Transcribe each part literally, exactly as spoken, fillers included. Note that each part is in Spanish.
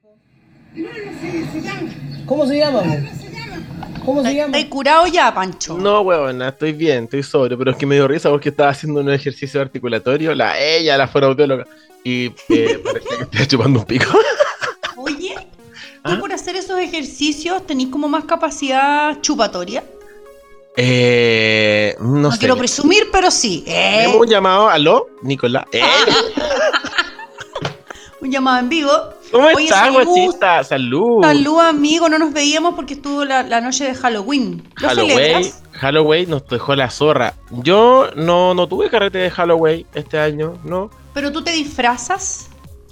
No, no sé, se llama. ¿Cómo se llama? No, po? no se llama. ¿Cómo se llama? ¿Estás curado ya, Pancho? No, huevona, estoy bien, estoy sobrio, pero es que me dio risa porque estaba haciendo un ejercicio articulatorio, la ella, la fonoaudióloga, y eh, parecía que estaba chupando un pico. Oye, ¿tú ¿Ah? por hacer esos ejercicios tenés como más capacidad chupatoria? Eh, no, No sé. quiero presumir, pero sí. ¿Eh? Hemos un llamado, aló, Nicolás. Eh, Un llamado en vivo. ¿Cómo Oye, estás, salud. guachita? Salud. Salud, amigo. No nos veíamos porque estuvo la, la noche de Halloween. ¿Lo Halloween, celebras? Halloween nos dejó la zorra. Yo no, no tuve carrete de Halloween este año, ¿no? ¿Pero tú te disfrazas?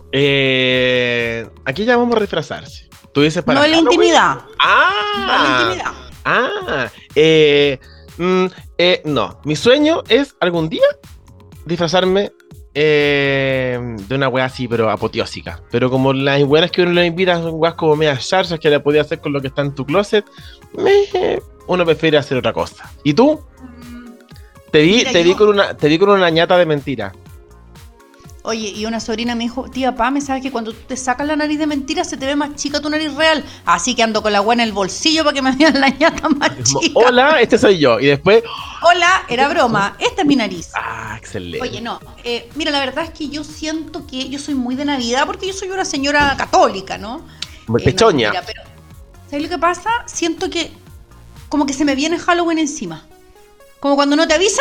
Eh, aquí ya vamos a disfrazarse. ¿Tú dices para No en la Halloween? intimidad. Ah, No en la intimidad. Ah, eh, mm, eh, no. Mi sueño es algún día disfrazarme eh, de una wea así, pero apoteósica. Pero como las weas que uno le invita son weas como medias charchas que la podía hacer con lo que está en tu closet, me, uno prefiere hacer otra cosa. ¿Y tú? Te vi, Mira, te vi yo- con una, te vi con una ñata de mentira. Oye, y una sobrina me dijo, tía Pa, me sabes que cuando tú te sacas la nariz de mentira se te ve más chica tu nariz real. Así que ando con la agua en el bolsillo para que me vean la ñata más Como, chica. hola, este soy yo. Y después, Hola, era broma. Esta es mi nariz. ah, excelente. Oye, no, eh, mira, la verdad es que yo siento que yo soy muy de Navidad porque yo soy una señora católica, ¿no? Muy Eh, pechoña. no, mira, pero, ¿sabes lo que pasa? Siento que como que se me viene Halloween encima. Como cuando no te avisan.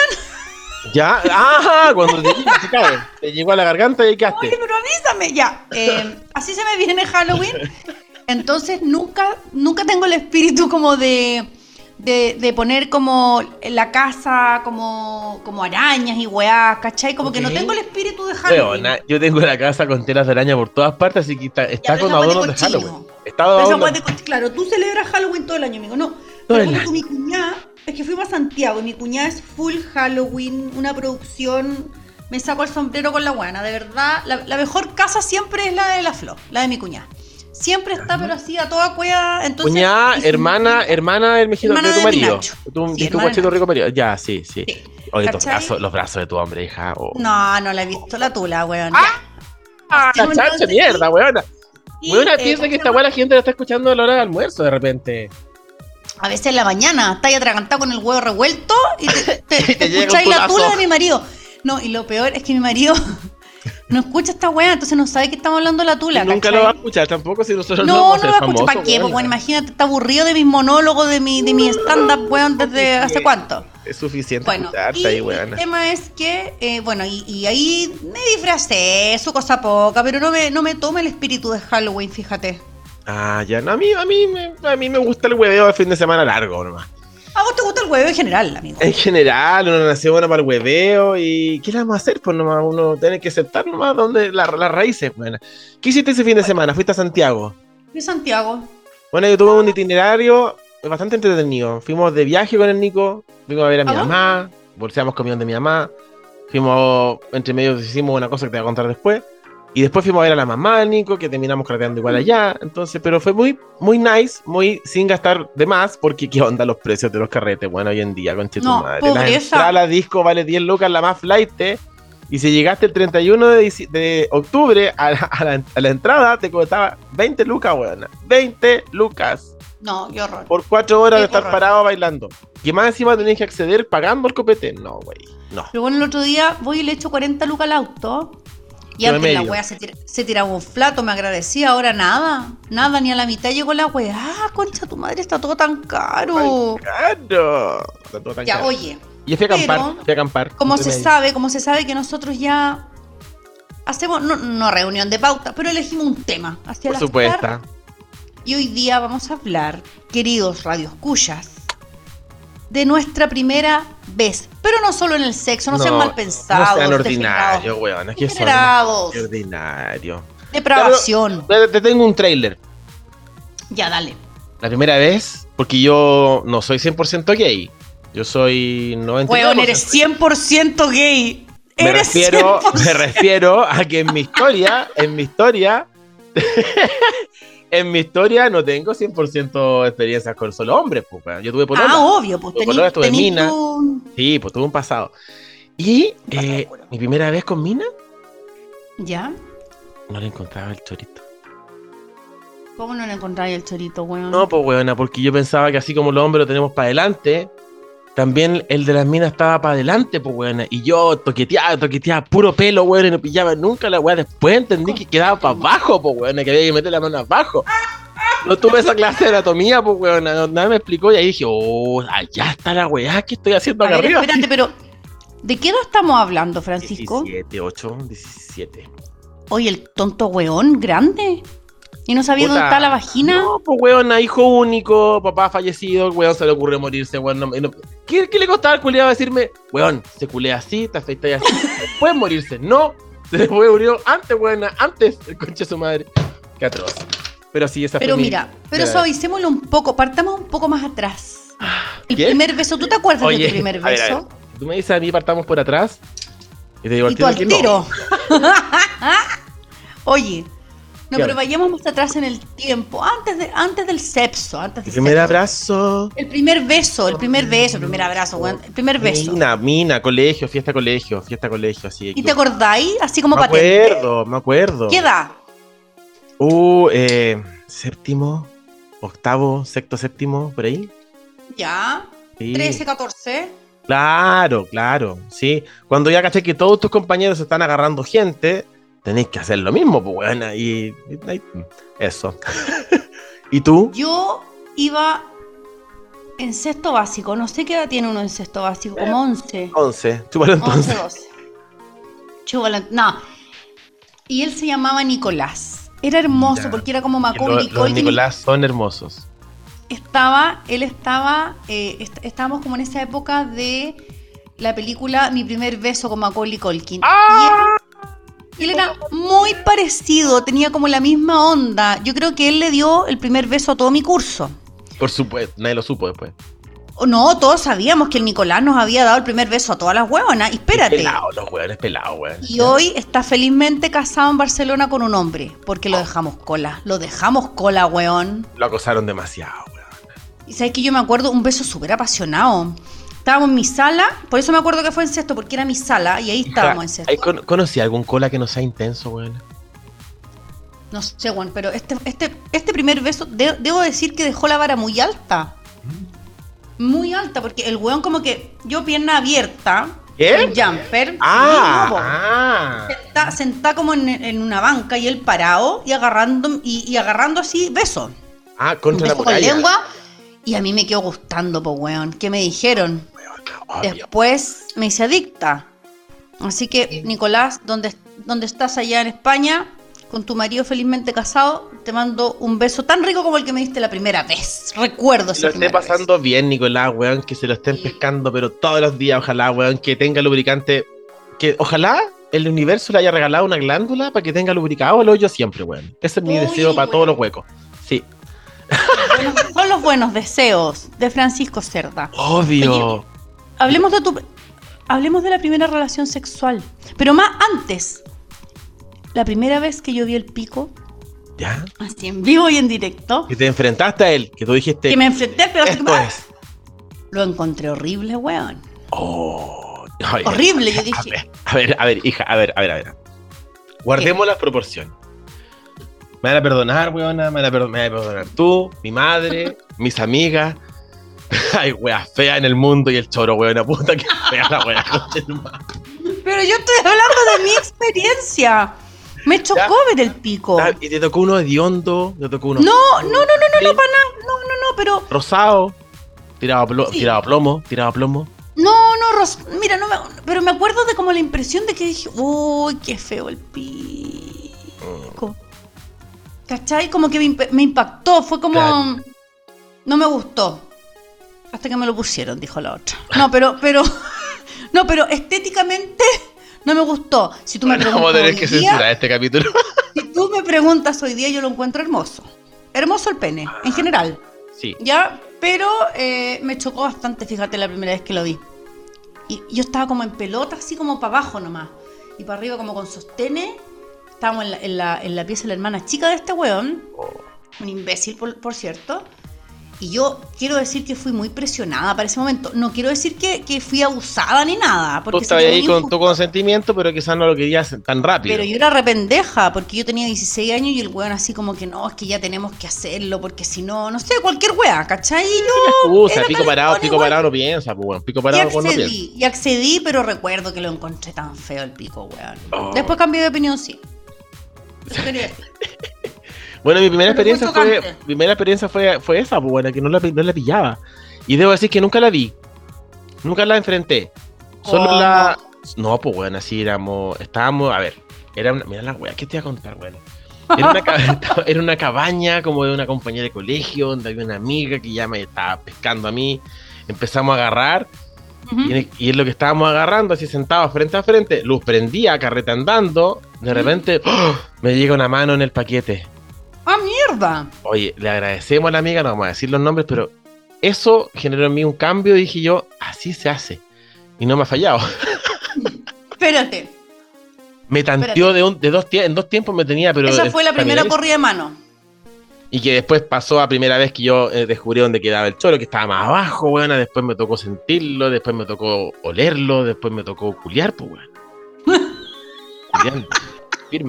Ya, ajá, cuando te, te cae, te llegó a la garganta y ahí quedaste. Oye, pero avísame, ya. Eh, así se me viene Halloween. Entonces nunca, nunca tengo el espíritu como de, de, de poner como en la casa como, como arañas y weás, ¿cachai? Como que no Ok. tengo el espíritu de Halloween. Weona, yo tengo la casa con telas de araña por todas partes, así que está, está pero con esa hueá de adornos de cochino. Halloween. Está Pero esa adorno- hueá de coch- claro, tú celebras Halloween todo el año, amigo. No, Todo pero el ponte año. tú, mi cuñada, es que fuimos a Santiago y mi cuñada es full Halloween, una producción. Me saco el sombrero con la buena, de verdad. La, la mejor casa siempre es la de la Flo, la de mi cuñada. Siempre está, pero así a toda cueva. Entonces, Cuñada, y su- hermana, hermana del mijito Hermana de tu de mi marido. Nacho. De tu, Sí, de tu hermana de guachito Nacho. rico marido. Ya, sí, sí. Sí. Oye, los ¿Cachai? brazos, los brazos de tu hombre, hija. Oh. No, no la he visto la tula, weón. Ah, Ah, la Entonces, chancha, mierda, weona. y, Weona, eh, piensa ¿cómo que se esta llama? weá la gente la está escuchando a la hora del almuerzo de repente. A veces en la mañana estás atragantado con el huevo revuelto y te, te, Y te te llega un escucháis la tulazo. tula de mi marido. No, y lo peor es que mi marido no escucha esta weá, entonces no sabe que estamos hablando de la tula. Y nunca ¿cachai? lo va a escuchar tampoco si nosotros no, No, vamos no a lo ser va a escuchar. ¿Para famosos, qué? Pues, weona. bueno, imagínate, está aburrido de mis monólogos, de mi, de mi stand-up, weón, desde hace cuánto. Es suficiente Bueno, escucharte y ahí, el weona. tema es que, eh, bueno, y, y ahí me disfracé, su cosa poca, pero no me, no me toma el espíritu de Halloween, fíjate. Ah, ya, no, a mí, a mí, me, a mí me gusta el hueveo de fin de semana largo nomás. ¿A vos te gusta el huevo en general, amigo? En general, uno nació bueno para el hueveo y ¿qué le vamos a hacer? Pues nomás uno tiene que aceptar nomás donde la- las raíces, bueno. ¿Qué hiciste ese fin de semana? ¿Fuiste a Santiago? De Santiago. Bueno, yo tuve un itinerario bastante entretenido. Fuimos de viaje con el Nico, fuimos a ver a mi ¿A dónde? mamá, bolseamos comida de mi mamá, fuimos, entre medio hicimos una cosa que te voy a contar después, y después fuimos a ver a la mamá del Nico, que terminamos carreteando igual allá, entonces, pero fue muy, muy nice, muy sin gastar de más, porque qué onda los precios de los carretes, bueno, hoy en día, conche tu No, madre. La pobreza. entrada a la disco vale diez lucas, la más flight, y si llegaste el treinta y uno de, dici- de octubre a la, a, la, a la entrada, te costaba veinte lucas, weón, veinte lucas. No, qué horror. Por cuatro horas Qué de estar horror. parado bailando. Y más encima tenés que acceder pagando el copete. No, güey. No. Pero bueno, el otro día voy y le echo cuarenta lucas al auto. Y Yo antes la medio. wea se, tira- se tiraba un flato, me agradecía, ahora nada. Nada, ni a la mitad llegó la wea. Ah, concha, tu madre, está todo tan caro. Claro. Está todo tan Ya, caro. oye, Y yo fui a acampar. pero, Fui a acampar. como entre se medio. sabe, como se sabe que nosotros ya hacemos, no, no reunión de pauta, pero elegimos un tema. Hacia Por el supuesto. azar. Y hoy día vamos a hablar, queridos radioescuchas, de nuestra primera vez. Pero no solo en el sexo, no, sean mal pensados. No sean degenerados, ordinarios, weón. Es que son degenerados, qué ordinario. depravación. Te, te tengo un trailer. Ya, dale. La primera vez, porque yo no soy cien por ciento gay. Yo soy noventa y nueve por ciento. Weón, eres cien por ciento gay. Me Eres refiero, cien por ciento. me refiero a que en mi historia, en mi historia, en mi historia no tengo cien por ciento experiencias con solo hombres, pues, weón. Yo tuve polola. Ah, obvio, pues Tuve tení, polola, tuve tení mina. tu- Sí, pues tuve un pasado. Y eh, mi primera vez con Mina, ¿Ya? no le encontraba el chorito. ¿Cómo no le encontráis el chorito, weón? No, pues weona, porque yo pensaba que así como los hombres lo tenemos para adelante, también el de las minas estaba para adelante, pues weona. Y yo toqueteaba, toqueteaba puro pelo, weón, y no pillaba nunca la weá. Después entendí que quedaba para abajo, pues weona, que había que meter la mano abajo. No tuve esa clase de anatomía, pues weona, no- nadie me explicó y ahí dije, oh, allá está la weá, ¿qué estoy haciendo A acá ver, arriba? espérate, pero ¿de qué edad estamos hablando, Francisco? diecisiete, ocho, diecisiete. Oye, el tonto weón, grande. ¿Y no sabía dónde Puta, está la vagina? No, pues weón, hijo único, papá fallecido, weón, se le ocurrió morirse, weón. no- no- ¿Qué, qué le costaba al culiado decirme, weón, se culea así, te afeitas así, puede morirse? No, se le fue, murió antes, weón, antes, el conche de su madre. Qué atroz. Pero sí, esa Pero fue mi- mira, pero Mira, suavicémoslo un poco, partamos un poco más atrás. El ¿qué? primer beso, ¿tú te acuerdas de Oye, tu primer a ver, a ver, beso? tú me dices a mí, partamos por atrás, y te digo Y tú al que no. tiro. Oye, no, ¿Qué pero hablas? vayamos más atrás en el tiempo, antes, de, antes del sexo, antes El del primer sexo. abrazo. El primer beso, el primer beso, el primer abrazo, weón, el primer beso. Mina, mina, colegio, fiesta, colegio, fiesta, colegio, así. ¿Y te acordáis? Así como Me patente. acuerdo, me acuerdo. ¿Qué edad? Uh, eh, séptimo, octavo, sexto, séptimo, por ahí. Ya, Sí. trece, catorce. Claro, claro, sí. Cuando ya caché que todos tus compañeros están agarrando gente, tenéis que hacer lo mismo, pues, buena. Y, y- y- eso. ¿Y tú? Yo iba en sexto básico, no sé qué edad tiene uno en sexto básico, como once. Once. Chúpalo once, entonces. doce. Chúbalo, no. Y él se llamaba Nicolás. Era hermoso Ya. porque era como Los, Macaulay los Culkin. Nicolás son hermosos. Estaba, él estaba, eh, est- estábamos como en esa época de la película Mi primer beso con Macaulay Culkin. ¡Ah! Y él, él era muy parecido, tenía como la misma onda. Yo creo que él le dio el primer beso a todo mi curso. Por supuesto, nadie lo supo después. O no, todos sabíamos que el Nicolás nos había dado el primer beso a todas las huevonas. Y espérate. Pelado, los hueones pelados, weón. Y hoy está felizmente casado en Barcelona con un hombre, porque lo dejamos cola. Lo dejamos cola, weón. Lo acosaron demasiado, weón. Y sabes que yo me acuerdo un beso súper apasionado. Estábamos en mi sala, por eso me acuerdo que fue en sexto, porque era mi sala y ahí estábamos en sexto. ¿Hay con- ¿Conocí algún cola que no sea intenso, weón? No sé, weón, pero este, este, este primer beso, de- debo decir que dejó la vara muy alta. Muy alta, porque el weón como que, yo pierna abierta, ¿Qué? con jumper, Ah, sí, no, po. ah. Sentá, sentá como en, en una banca y él parado y agarrando, y, y agarrando así besos. Ah, Un contra la beso con muralla. lengua. Y a mí me quedó gustando, po, weón. ¿Qué me dijeron? Obvio. Después me hice adicta. Así que, Nicolás, donde, donde estás allá en España, con tu marido felizmente casado, te mando un beso tan rico como el que me diste la primera vez. Recuerdo Que ese lo esté primer pasando bien, Nicolás, weón, que se lo estén Sí. pescando, pero todos los días, ojalá, weón, que tenga lubricante. Que ojalá el universo le haya regalado una glándula para que tenga lubricado el hoyo siempre, weón. Ese es mi Uy, deseo para weón. todos los huecos. Sí. beso. Bueno, son los buenos deseos de Francisco Cerda. Obvio. Hablemos de tu... Hablemos de la primera relación sexual. Pero más antes. La primera vez que yo vi el pico, ¿Ya? así en vivo y en directo, Que te enfrentaste a él, que tú dijiste. que me enfrenté, pero así Esto como- es. lo encontré horrible, weón. Oh. Ay, Horrible, yo a dije. ver, a ver, a ver, hija, a ver, a ver, a ver. Guardemos las proporciones. Me van a perdonar, weona, me van a, perdo- me van a perdonar tú, mi madre, mis amigas. Hay weas feas en el mundo y el choro, weona, puta que fea la wea. concha de tu madre. Pero yo estoy hablando de mi experiencia. Me chocó Ya. ver el pico. Ah, Y te tocó uno hediondo, te tocó uno No, no, no, no, no, no, para nada. No, no, no, pero. rosado, tirado a, plo- Sí. tirado a plomo, tirado a plomo. No, no, Ros- mira, no me. Pero me acuerdo de como la impresión de que dije, uy, qué feo el pico. ¿Cachai? Como que me, imp- me impactó. Fue como. Claro. No me gustó. Hasta que me lo pusieron, dijo la otra. No, pero, pero. No, pero estéticamente no me gustó. Si tú me Bueno, preguntas vamos a tener hoy que día, censurar este capítulo. si tú me preguntas hoy día, yo lo encuentro hermoso. Hermoso el pene, en general. Sí. ¿Ya? Pero eh, me chocó bastante, fíjate, la primera vez que lo vi. Y yo estaba como en pelota, así como para abajo nomás. Y para arriba como con sostenes. Estábamos en la, en la, en la pieza de la hermana chica de este weón. Un imbécil, por, por cierto. Y yo quiero decir que fui muy presionada para ese momento. No quiero decir que, que fui abusada ni nada. Tú Porque estabas sería ahí muy con injusto. tu consentimiento, pero quizás no lo querías tan rápido. Pero yo era rependeja, porque yo tenía dieciséis años y el weón así como que no, es que ya tenemos que hacerlo, porque si no, no sé, cualquier wea, ¿cachai? Y yo Excusa, era pico parado, calentón pico igual. parado no piensa, pues, bueno, pico Y parado pues, no piensa. accedí, y accedí, pero recuerdo que lo encontré tan feo el pico, weón. Oh. Después cambié de opinión, sí. Eso quería decir. Bueno, mi primera Pero experiencia fue fue, chocante. mi primera experiencia fue, fue esa, pues, bueno, que no la, no la pillaba. Y debo decir que nunca la vi. Nunca la enfrenté. Solo ¿Cómo? la. No, pues bueno, así éramos. Estábamos. A ver, era una. Mira la wea, ¿qué te iba a contar, bueno? Era una, ca- era una cabaña como de una compañera de colegio, donde había una amiga que ya me estaba pescando a mí. Empezamos a agarrar. Ujú. Y, en- y es lo que estábamos agarrando, así sentados frente a frente. Luz prendía, carreta andando. De repente, ¡oh! Me llega una mano en el paquete. ¡Ah, mierda! Oye, le agradecemos a la amiga, no vamos a decir los nombres, pero eso generó en mí un cambio y dije yo, así se hace. Y no me ha fallado. Espérate. Me tanteó de, un, de dos tie- en dos tiempos me tenía, pero... Esa eh, fue la primera familiares. corrida de mano. Y que después pasó a primera vez que yo eh, descubrí dónde quedaba el choro, que estaba más abajo, weón. Después me tocó sentirlo, después me tocó olerlo, después me tocó culiar, pues, weón. Culiando, firme.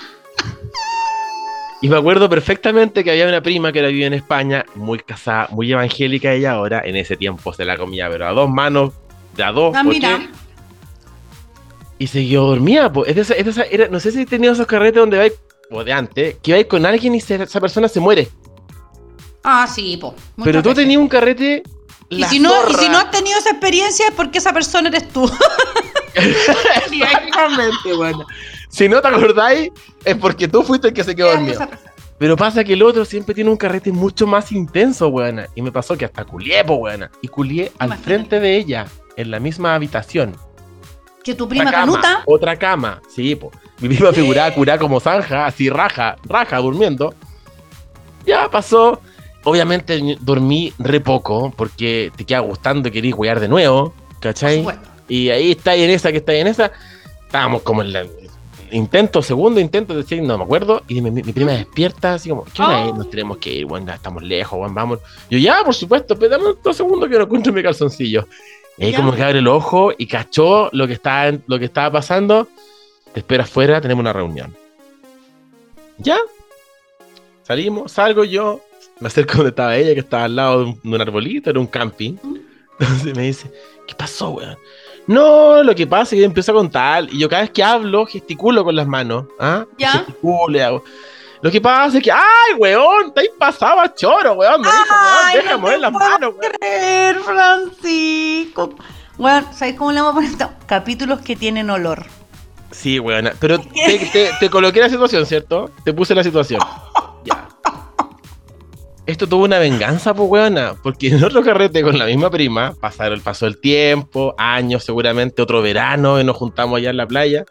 Y me acuerdo perfectamente que había una prima que era vivía en España, muy casada, muy evangélica ella ahora, en ese tiempo se la comía, pero a dos manos, de a dos, Ah, ¿por mira. qué? Y seguía dormida, pues. Es de esa, es de esa- era, no sé si he tenido esos carretes donde vais, o de antes, que vais con alguien y se- esa persona se muere. Ah, sí, po. muchas Pero tú veces. tenías un carrete. Y la si, no, y zorra. si no has tenido esa experiencia es porque esa persona eres tú. Exactamente, bueno. Si no te acordáis, es porque tú fuiste el que se quedó dormido. Esa persona. Pero pasa que el otro siempre tiene un carrete mucho más intenso, weona. Y me pasó que hasta culié, po, weona. Y culié al Imagínate. frente de ella, en la misma habitación. Que tu Otra prima cama, Canuta. Otra cama, sí, po. Mi prima figuraba curada como zanja, así raja, raja, durmiendo. Ya pasó. Obviamente dormí re poco, porque te queda gustando y querís wear de nuevo, Por ¿cachai? supuesto. Y ahí está y en esa, que está ahí en esa. Estábamos como en la intento, segundo intento, decir, no me acuerdo. Y mi, mi- mi prima despierta, así como, ¿qué hora es? Oh. Nos tenemos que ir, bueno, ya estamos lejos, bueno, vamos. Yo, ya, por supuesto, pero dame dos segundos que no encuentro mi calzoncillo. Y ahí Ya. como que abre el ojo y cachó lo que estaba, lo que estaba pasando. Te espera afuera, tenemos una reunión. ¿Ya? Salimos, salgo yo, me acerco donde estaba ella, que estaba al lado de un, de un arbolito, era un camping. Entonces me dice, ¿qué pasó, weón? No, lo que pasa es que yo empiezo a contar y yo cada vez que hablo gesticulo con las manos. ¿Ah? Ya. Gesticulo y hago. Lo que pasa es que, ¡ay, weón! Te has pasado a choro, weón. Me dijo, Ay, weón, deja no mover te las puedo manos, weón. creer, Francisco. Bueno, ¿sabes cómo le vamos a poner esto? Capítulos que tienen olor. Sí, weón. Pero te, te, te coloqué la situación, ¿cierto? Te puse la situación. Ya. Esto tuvo una venganza, pues, weona, porque en otro carrete con la misma prima, pasaron, pasó el tiempo, años seguramente, otro verano, y nos juntamos allá en la playa.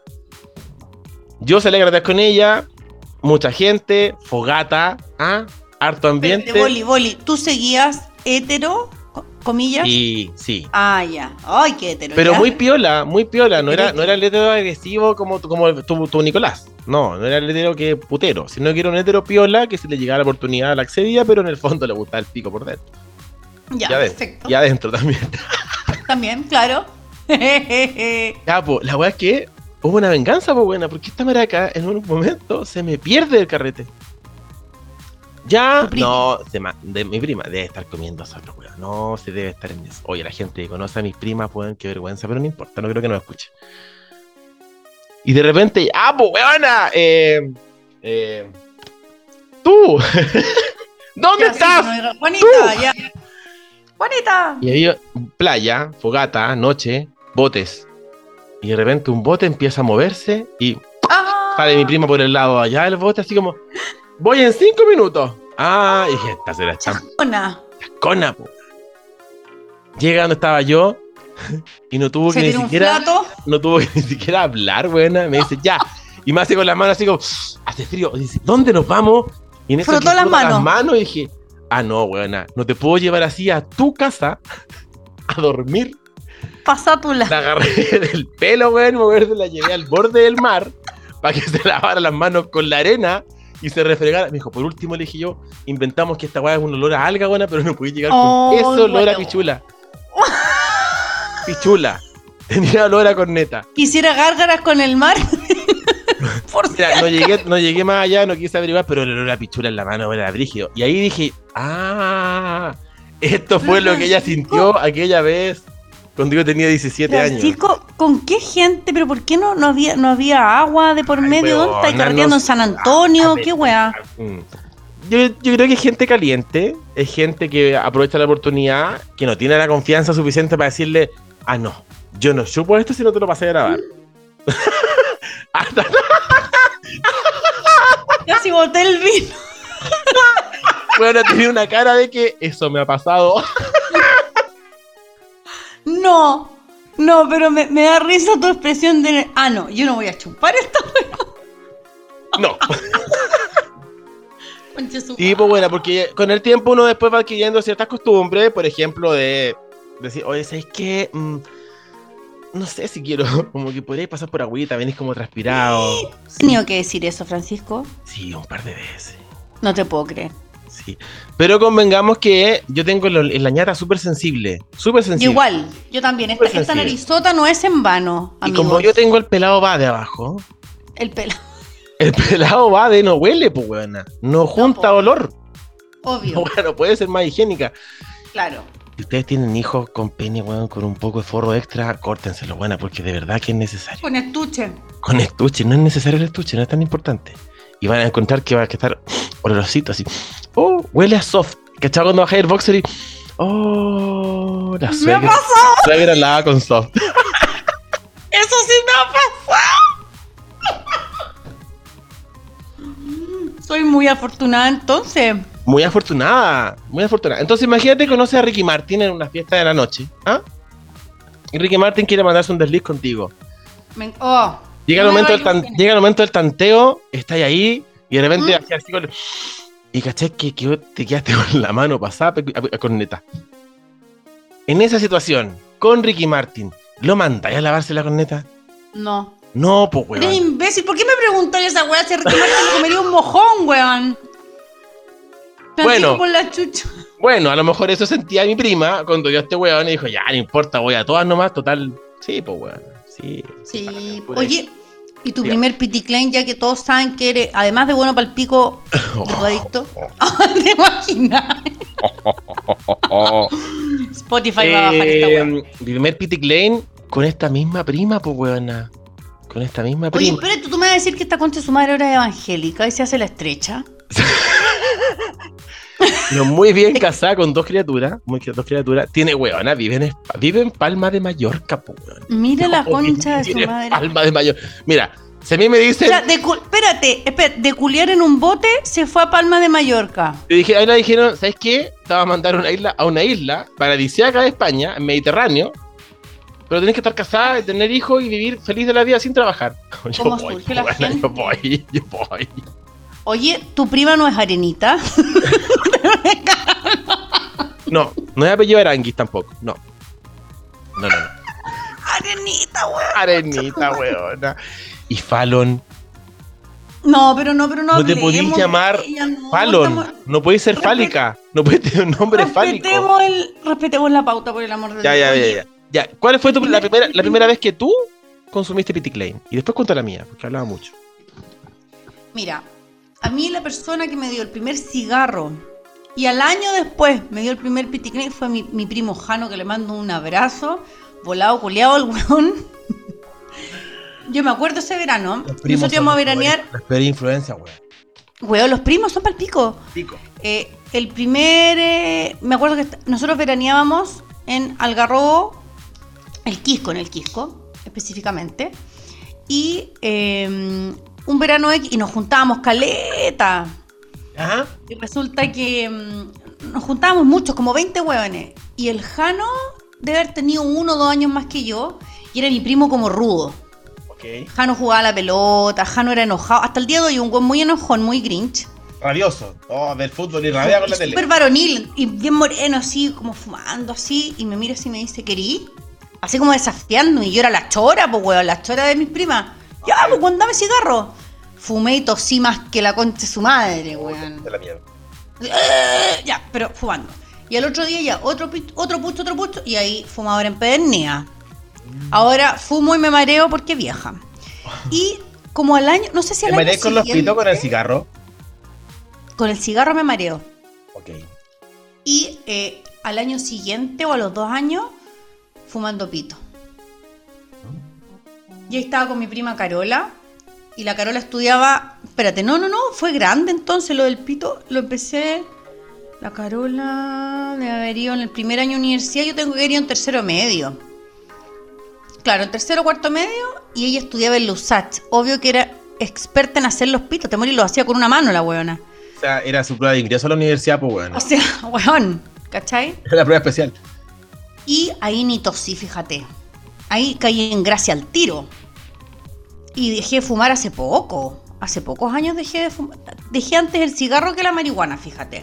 Yo salí a gratar con ella, mucha gente, fogata, ¿ah? Harto ambiente. Espérate, Boli, Boli, ¿tú seguías hetero, co- comillas? Y sí. Ah, ya. Ay, qué hetero. Pero ya. muy piola, muy piola. No era, Pero- no era el hetero agresivo como, tu- como tu, tu Nicolás. No, no era el hetero que putero, sino que era un hetero piola que si le llegaba la oportunidad la accedía, pero en el fondo le gustaba el pico por dentro. Ya, y adentro, perfecto. y adentro también. También, claro. Ya, pues, la weá es que hubo una venganza, pues buena, porque esta maraca en un momento se me pierde el carrete. Ya, Tu prima. no, se ma- de mi prima debe estar comiendo solo, weón. No se debe estar en eso. Oye, la gente que conoce a mis primas, weón, qué vergüenza, pero no importa, no creo que no me escuche. Y de repente, ah, pues, weona, eh, eh, tú, ¿dónde Ya, sí, estás? no era- Juanita, ya. Juanita. Y ahí, playa, fogata, noche, botes. Y de repente un bote empieza a moverse y Ah. sale mi prima por el lado allá del bote, así como, voy en cinco minutos. Ah, y dije, esta será Chajona. chascona, po. Llega donde estaba yo y no tuvo Se que ni tiró un siquiera, plato. no tuvo que ni siquiera hablar, buena. Me dice, ya. Y me hace con las manos así como, hace frío. Y dice, ¿dónde nos vamos? Y en eso Frotó que las frota manos. manos y dije, ah, no, buena, no te puedo llevar así a tu casa a dormir. Pasátula. La agarré del pelo, weón, y me acuerdo, la llevé al borde del mar para que se lavara las manos con la arena y se refregara. Me dijo, por último le dije yo, inventamos que esta weá es un olor a alga, buena, pero no podía llegar Oh, con ese olor bueno. a pichula. Pichula. Tenía olor a corneta. Quisiera gárgaras con el mar. Por Mira, no llegué, no llegué más allá, no quise averiguar, pero el olor a pichula en la mano era brígido. Y ahí dije, ah, esto fue lo que ella sintió aquella vez cuando yo tenía diecisiete años. Francisco, ¿con qué gente? ¿Pero por qué no, no, había, no había agua de por Ay, medio? ¿Dónde weona, estáis carreteando no en San sé. Antonio? Ah, ¿Qué weá? Mm. Yo, yo creo que es gente caliente, es gente que aprovecha la oportunidad, que no tiene la confianza suficiente para decirle, ah, no, yo no supo esto si no te lo pasé a grabar. Hasta Casi boté el vino. bueno, tenía una cara de que eso me ha pasado. No, no, pero me, me da risa tu expresión de... Ah, no, yo no voy a chupar esto. No. Concha su Y pues bueno, porque con el tiempo uno después va adquiriendo ciertas costumbres, por ejemplo, de decir, oye, ¿sabes qué? Mm, no sé si quiero, como que podríais pasar por agüita, venís como transpirado. ¿Has tenido que decir eso, Francisco? Sí, un par de veces. No te puedo creer. Sí. Pero convengamos que yo tengo lo- la ñata súper sensible. Súper sensible. Yo igual, yo también. Esta, Súper esta sensible. narizota no es en vano, Y amigos. como yo tengo el pelado va de abajo, El pelo, el pelado va de no huele, pues weona. No junta po. olor. obvio, Bueno, puede ser más higiénica. claro. Si ustedes tienen hijos con pene, weón, con un poco de forro extra, córtenselo, buena, porque de verdad que es necesario. Con estuche. Con estuche, no es necesario el estuche, no es tan importante. Y van a encontrar que va a estar olorosito así. Oh, huele a soft. ¿Cachai? Cuando bajé el boxer y. Oh, la Me ha suegra. pasado, La suegra lava con soft. eso sí me ha pasado. Soy muy afortunada entonces. Muy afortunada, muy afortunada. Entonces imagínate que conoces a Ricky Martin en una fiesta de la noche. ¿Ah? Y Ricky Martin quiere mandarse un desliz contigo. Me- oh, Llega el, no me momento del tan- ilusiones. llega el momento del tanteo, estás ahí y de repente ¿Mm? así, así con- y caché que, que te quedaste con la mano pasada pe- a- a- con neta. En esa situación, con Ricky Martin, ¿lo mandáis a lavarse la corneta? No. No, pues Eres weón. imbécil. ¿Por qué me preguntas esa weá? Si Ricky Martin le comería un mojón, weón. Bueno. Con la chucha. Bueno, a lo mejor eso sentía mi prima cuando vio a este weón y dijo, ya, no importa, voy a todas nomás, total. Sí, pues weón. Sí. Sí. pura- Oye, ¿y tu Ya. primer piticlén, ya que todos saben que eres, además de bueno para el pico, de tu adicto? ¿Te imaginas? Spotify va a bajar esta weá. Eh, mi primer Pity Lane con esta misma prima, pues weona. Con esta misma Oye, prima. espérate, tú me vas a decir que esta concha de su madre ahora es evangélica y se hace la estrecha. Pero muy bien casada con dos criaturas. Muy dos criaturas. Tiene weona, vive en, Espa- vive en Palma de Mallorca, pues weón. Mira la No, concha de su vive en madre. Palma de Mallorca. Mira, si a mí me O dicen. sea, de cu- espérate, espérate, de culiar en un bote se fue a Palma de Mallorca. Yo dije, ahí le dijeron, ¿sabes qué? Te vas a mandar a una isla, a una isla paradisíaca de España, en Mediterráneo. Pero tenés que estar casada, tener hijos y vivir feliz de la vida sin trabajar. Yo ¿Cómo voy, surge la weona, gente? yo voy, yo voy. Oye, ¿tu prima no es Arenita? No, no es apellido Aranguis tampoco, no. No, no, no. Arenita, weón. Arenita, weona. Y Fallon. No, pero no, pero no. No te hablemos podís de llamar ella, no, Fallon. estamos- No puedes ser Respet- fálica. No puedes tener un nombre fálico. Respetemos, el, respetemos la pauta, por el amor de Ya, Dios. ya, Oye, ya, ya. Ya, ¿cuál fue tu- la, primera, la primera vez que tú consumiste Pity Lane? Y después cuenta la mía, porque hablaba mucho. Mira, a mí la persona que me dio el primer cigarro y al año después me dio el primer piticlén fue mi, mi primo Jano, que le mando un abrazo, volado, culeado el weón. Yo me acuerdo ese verano, nosotros íbamos a veranear, La peor influencia, weón. weón, los primos son palpico. Pico. Eh, el primer, eh, me acuerdo que est- nosotros veraneábamos en Algarrobo, el Quisco, en el Quisco, específicamente, y eh, un verano X, y nos juntábamos caleta. Ajá. Y resulta que mm, nos juntábamos muchos, como veinte hueones, y el Jano debe haber tenido uno o dos años más que yo, y era mi primo como rudo. Ok. Jano jugaba a la pelota, Jano era enojado, hasta el día de hoy un hueón muy enojón, muy grinch. Rabioso. Oh, ver fútbol y rabia con la tele. Súper varonil y bien moreno, así como fumando, así. Y me mira así y me dice, ¿querí? Así como desafiando. Y yo era la chora, pues, weón, la chora de mis primas. Ya, pues, weón, dame cigarro. Fumé y tosí más que la concha de su madre, weón. De la mierda. Ya, pero fumando. Y al otro día ya, otro, pi- otro pucho, otro pucho, y ahí fumadora empedernida. Ahora fumo y me mareo porque vieja. Y como al año, no sé si al ¿Te año mareas con los siguiente- pitos con el cigarro? Con el cigarro me mareo. Ok. Y eh, al año siguiente o a los dos años, fumando pito. Y ahí estaba con mi prima Carola. Y la Carola estudiaba... Espérate, no, no, no, fue grande entonces lo del pito. Lo empecé... La Carola debe haber ido en el primer año de universidad. Yo tengo que ir en tercero medio. Claro, en tercero cuarto medio. Y ella estudiaba en Lusach. Obvio que era experta en hacer los pitos. Te morí, lo hacía con una mano la weona. O sea, era su prueba de ingreso a la universidad, pues bueno. O sea, weón, ¿cachai? Era la prueba especial. Y ahí ni tosí, fíjate. Ahí caí en gracia al tiro. Y dejé de fumar hace poco. Hace pocos años dejé de fumar. Dejé antes el cigarro que la marihuana, fíjate.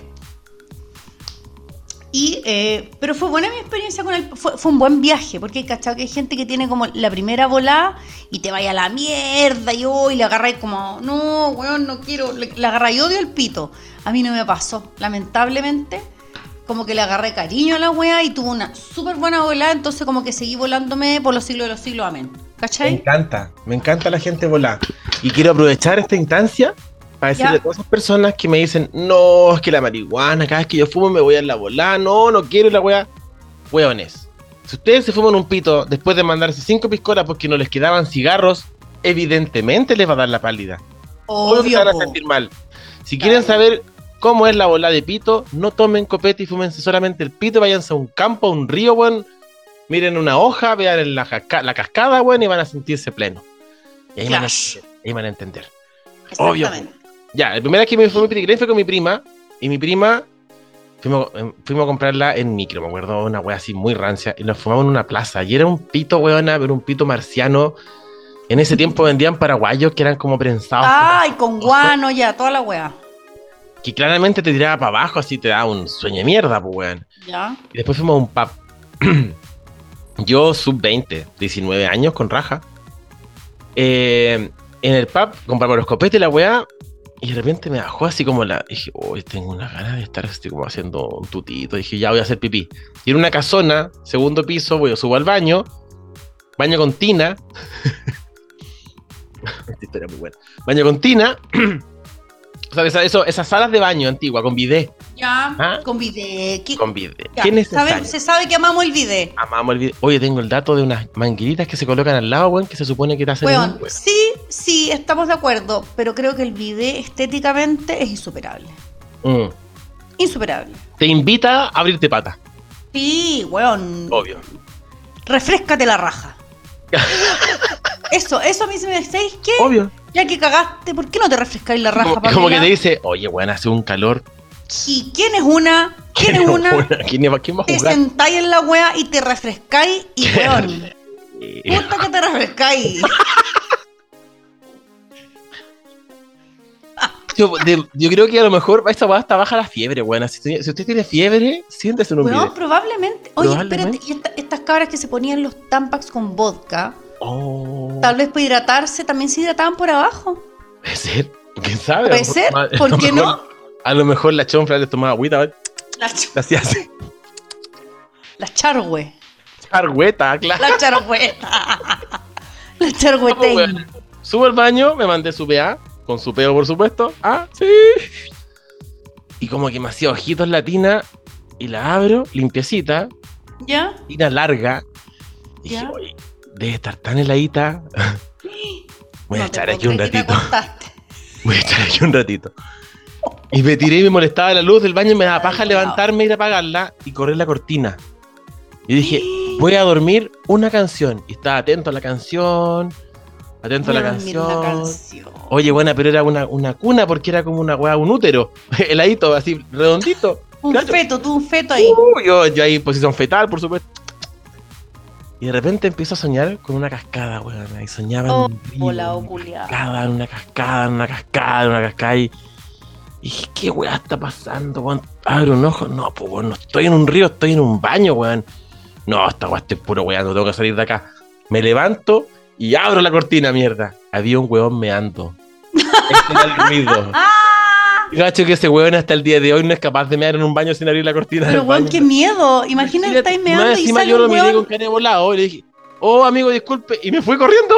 Y, eh, pero fue buena mi experiencia con el... Fue, fue un buen viaje, porque hay cachado que hay gente que tiene como la primera volada y te vaya a la mierda y, oh, y le agarráis como, no, weón, no quiero. Le, le agarráis odio el pito. A mí no me pasó, lamentablemente. Como que le agarré cariño a la wea y tuvo una súper buena volada, entonces como que seguí volándome por los siglos de los siglos, amén. Me ¿Cachai? encanta, me encanta la gente volada. Y quiero aprovechar esta instancia para decirle Ya. a todas esas personas que me dicen, no, es que la marihuana, cada vez que yo fumo me voy a la volada, no, no quiero la weá. Weones, si ustedes se fuman un pito después de mandarse cinco piscolas porque no les quedaban cigarros, evidentemente les va a dar la pálida. Obvio que se Obvio, van a po. sentir mal. Si quieren saber cómo es la volada de pito, no tomen copete y fúmense solamente el pito, váyanse a un campo, a un río, weón. Miren una hoja, vean la, casca- la cascada, weón, y van a sentirse pleno. Y ahí, van a, Flash. ahí van a entender. Obvio. Exactamente. Ya, la primera vez que me fumé piticrén fue con mi prima. Y mi prima, fuimos, eh, fuimos a comprarla en micro, me acuerdo, una wea así muy rancia. Y nos fumamos en una plaza. Y era un pito, weona, pero un pito marciano. En ese tiempo vendían paraguayos que eran como prensados. Ay, con guano ya, toda la wea. Que claramente te tiraba para abajo, así te daba un sueño de mierda, pues, weón. Ya. Y después fuimos a un pub. Yo, sub veinte, diecinueve años, con raja. Eh, en el pub, compramos los copetes y la weá. Y de repente me bajó así como la... Dije, hoy tengo una ganas de estar así como haciendo un tutito. Dije, ya voy a hacer pipí. Y en una casona, segundo piso, voy, subo al baño. Baño con tina. Esta historia es muy buena. Baño con tina. O sea, esa- eso, esas salas de baño antiguas, con bidet. Ya. ¿Ah? Con bidet. ¿Qué- Con bidet. ya, ¿Qué necesario? sabe- se sabe que amamos el bidet. Amamos el bidet. Oye, tengo el dato de unas mangueritas que se colocan al lado, weón, que se supone que te hacen... Weón, un- sí, sí, estamos de acuerdo, pero creo que el bidet estéticamente es insuperable. Mm. Insuperable. Te invita a abrirte pata. Sí, weón. Obvio. Refréscate la raja. Eso, eso a mí se me decís que Obvio. ya que cagaste, ¿por qué no te refrescáis la raja, Como, como que Pamela? te dice, oye, weón, hace un calor. ¿Y quién es una? ¿Quién es una? ¿Quién, es- quién va a Te jugar? sentáis en la wea y te refrescáis y weón. Eh, Puta que te refrescáis. Yo, de- yo creo que a lo mejor esta weá hasta baja la fiebre, weón. Si, si usted tiene fiebre, siéntese en un Weón, video. probablemente. Oye, Probablemente. espérate, y esta- estas cabras que se ponían los Tampax con vodka, Oh, tal vez para hidratarse, también se hidrataban por abajo. puede ser. ¿Quién sabe? Puede A lo ser, mejor- a ¿por lo qué mejor- no? A lo mejor la chonfla le tomaba agüita, ¿vale? La, ch- La hacía así. la chargüe. Argüeta, claro. La chargüeta. La Vamos, chargüeteña. weón. Subo al baño, me mandé su P A, con su peo, por supuesto. Ah, sí. Y como que me hacía ojitos la tina, y la abro, limpiecita, ¿Ya? tina larga. Y dije, Ya. oye, debe estar tan heladita. Voy a No te echar puedo aquí un creer que te ratito. acostaste. Voy a echar aquí un ratito. Y me tiré y me molestaba la luz del baño, me daba paja Ay, levantarme, ir a apagarla y correr la cortina. Y dije, voy a dormir una canción. Y estaba atento a la canción, atento Voy a la a dormir una canción. canción. Oye, buena, pero era una, una cuna porque era como una weá, un útero. Heladito, así, redondito. Un Cacho. feto, tú un feto ahí. Uh, yo, yo ahí en posición fetal, por supuesto. Y de repente empiezo a soñar con una cascada, weón. Y soñaba en Oh, un río, volado, una culiao. cascada, en una cascada, en una cascada, en una cascada. Y y dije, ¿qué weá está pasando, weón? Abro un ojo. No, pues, weón, no estoy en un río, estoy en un baño, weón. No, esta weá estoy puro weón, no tengo que salir de acá. Me levanto y abro la cortina, mierda. Había un weón meando. Este era el ruido. Y cacho que ese weón hasta el día de hoy no es capaz de mear en un baño sin abrir la cortina Pero del weón, baño. qué miedo. Imagínate, estáis Más meando y encima sale yo un lo miré weón. con cara de volado y le dije, oh, amigo, disculpe, y me fui corriendo.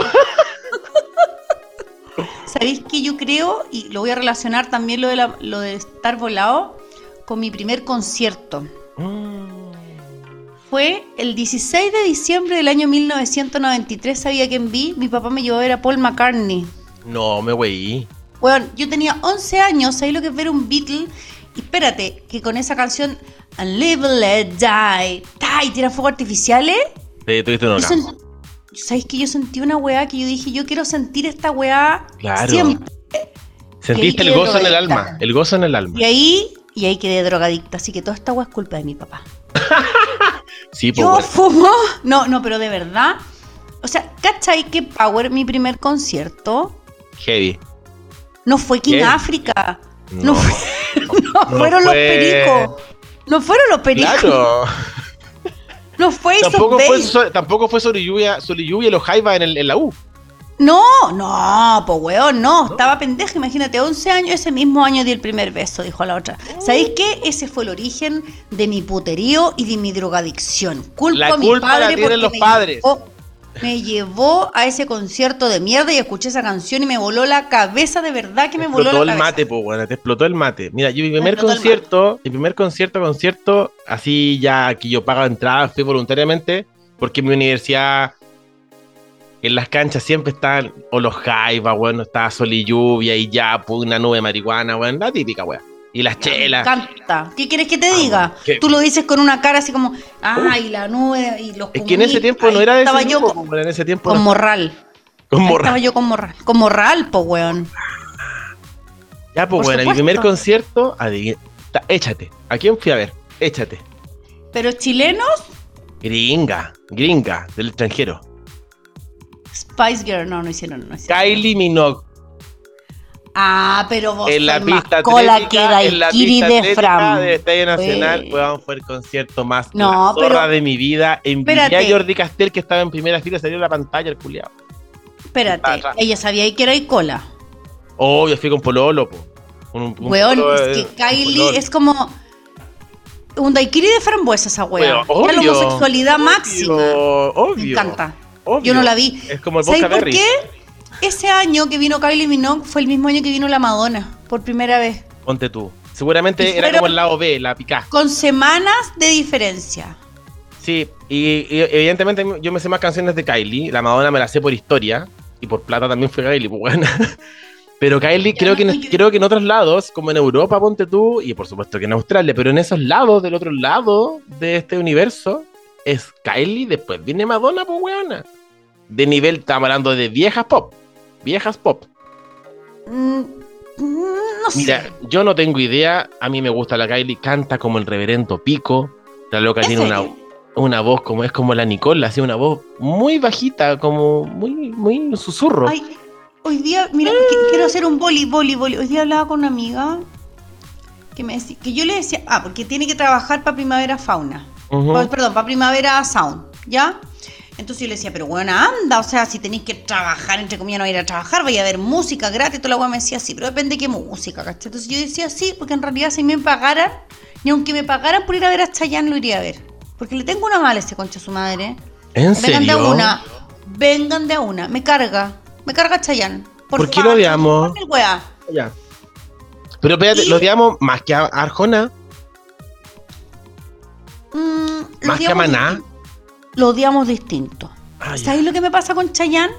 ¿Sabéis que yo creo, y lo voy a relacionar también lo de, la- lo de estar volado, con mi primer concierto? Fue el dieciséis de diciembre del año mil novecientos noventa y tres, ¿sabía quién vi? Mi papá me llevó a ver a Paul McCartney. No, me weí. Bueno, yo tenía once años, ¿sabéis lo que es ver un Beatle? Y espérate, que con esa canción And Live and Let Die, ¡ta! Y tiran fuegos artificiales. Te tuviste un Yo orgasmo. sen- ¿Sabéis que yo sentí una weá que yo dije, yo quiero sentir esta weá Claro. siempre? Sentiste Y el ahí gozo en el quedé alma. drogadicta. El gozo en el alma. Y ahí, y ahí quedé drogadicta, así que toda esta weá es culpa de mi papá. Sí, pues, Yo weón. fumo, no, no, pero de verdad, o sea, ¿cachai que Power, mi primer concierto, Heavy. no fue King ¿Qué? África? No, No. fue- no No fueron los fue- pericos. No fueron los pericos. Claro. No fue Ace of Tampoco fue, Base. so- tampoco fue sobre lluvia, sobre lluvia y los Jaivas en, el- en la U. No, no, pues weón, no, estaba pendeja, imagínate, once años, ese mismo año di el primer beso, dijo la otra. ¿Sabéis qué? Ese fue el origen de mi puterío y de mi drogadicción. Culpa La a mi culpa la padre tienen porque los me padres. llevó- me llevó a ese concierto de mierda y escuché esa canción y me voló la cabeza, de verdad que me voló Explotó la el cabeza. mate, pues, bueno, te explotó el mate. Mira, yo mi primer explotó el concierto, mi primer concierto, concierto, así ya que yo pagaba entrada, fui voluntariamente, porque en mi universidad, en las canchas siempre estaban, o los Jaivas, bueno, estaba sol y lluvia y ya, pues, una nube de marihuana, bueno, la típica, weón. Y las Me chelas. encanta. ¿Qué quieres que te Vamos, diga? ¿qué? Tú lo dices con una cara así como, ay, la nube y los Es que en ese comunistas. tiempo no Ahí era de ese estaba yo grupo, con, pues, en ese tiempo con no- morral. con Ahí morra. estaba yo con morral. Con morral, po, weón. Ya, pues Por bueno, mi supuesto. primer concierto, adivina, ta- échate. ¿A quién fui a ver? Échate. Pero chilenos, Gringa, gringa, del extranjero. Spice Girl, no, no hicieron, no hicieron. Kylie Minogue. Ah, pero vos En la sois más pista cola que atlética, en la Daiquiri pista de atlética Fram. del Estadio Nacional, Pues. weón, fue el concierto más No, la zorra pero- de mi vida. Envidié a Espérate. Jordi Castel, que estaba en primera fila, salió en la pantalla, el culiao. Espérate, Pasa. ella sabía que era y cola. Oh, yo fui con Pololo, po. Un, un Weón, Pololo, es eh, que Kylie Pololo. es como un daiquiri de frambuesa esa wea. Weón, Es la obvio, homosexualidad obvio, máxima. Obvio. Me encanta. obvio. Yo no la vi. Es como el ¿Sabes Vodka por Berry. qué? Ese año que vino Kylie Minogue fue el mismo año que vino la Madonna, por primera vez. Ponte tú. Seguramente Y era fueron- como el lado B, la picá. Con semanas de diferencia. Sí, y, y evidentemente yo me sé más canciones de Kylie. La Madonna me la sé por historia. Y por plata también fue Kylie, pues bueno. Pero Kylie, Ya, creo que, no, en, yo- creo que en otros lados, como en Europa, ponte tú, y por supuesto que en Australia, pero en esos lados, del otro lado de este universo, es Kylie, después viene Madonna, pues weona. De nivel, estamos hablando de viejas pop. Viejas pop. Mm, no sé. Mira, yo no tengo idea. A mí me gusta la Kylie, canta como el reverendo Pico. La loca ¿En tiene una, serio? una voz como es como la Nicole, así una voz muy bajita, como muy, muy un susurro. Ay, hoy día, mira, que- quiero hacer un boli, boli, boli. Hoy día hablaba con una amiga que me decía, que yo le decía, ah, porque tiene que trabajar para Primavera Fauna. Ujú. Pa- Perdón, para Primavera Sound, ¿ya? Entonces yo le decía, pero bueno, anda, o sea, si tenéis que trabajar, entre comillas, no ir a trabajar, vaya a ver música gratis, toda la weá me decía, sí, pero depende de qué música, ¿cachai? Entonces yo decía, sí, porque en realidad si me pagaran, ni aunque me pagaran por ir a ver a Chayanne, lo iría a ver. Porque le tengo una mala a ese concha a su madre. ¿En Vengan de a serio? una, vengan de a una, me carga, me carga Chayanne. ¿Por qué lo odiamos? por weá. Ya. Pero espérate, Y- lo odiamos más que a Arjona, Mm, lo más que a odiamos Maná. distinto. Lo odiamos distinto. Ah, ya. ¿Sabéis lo que me pasa con Chayanne?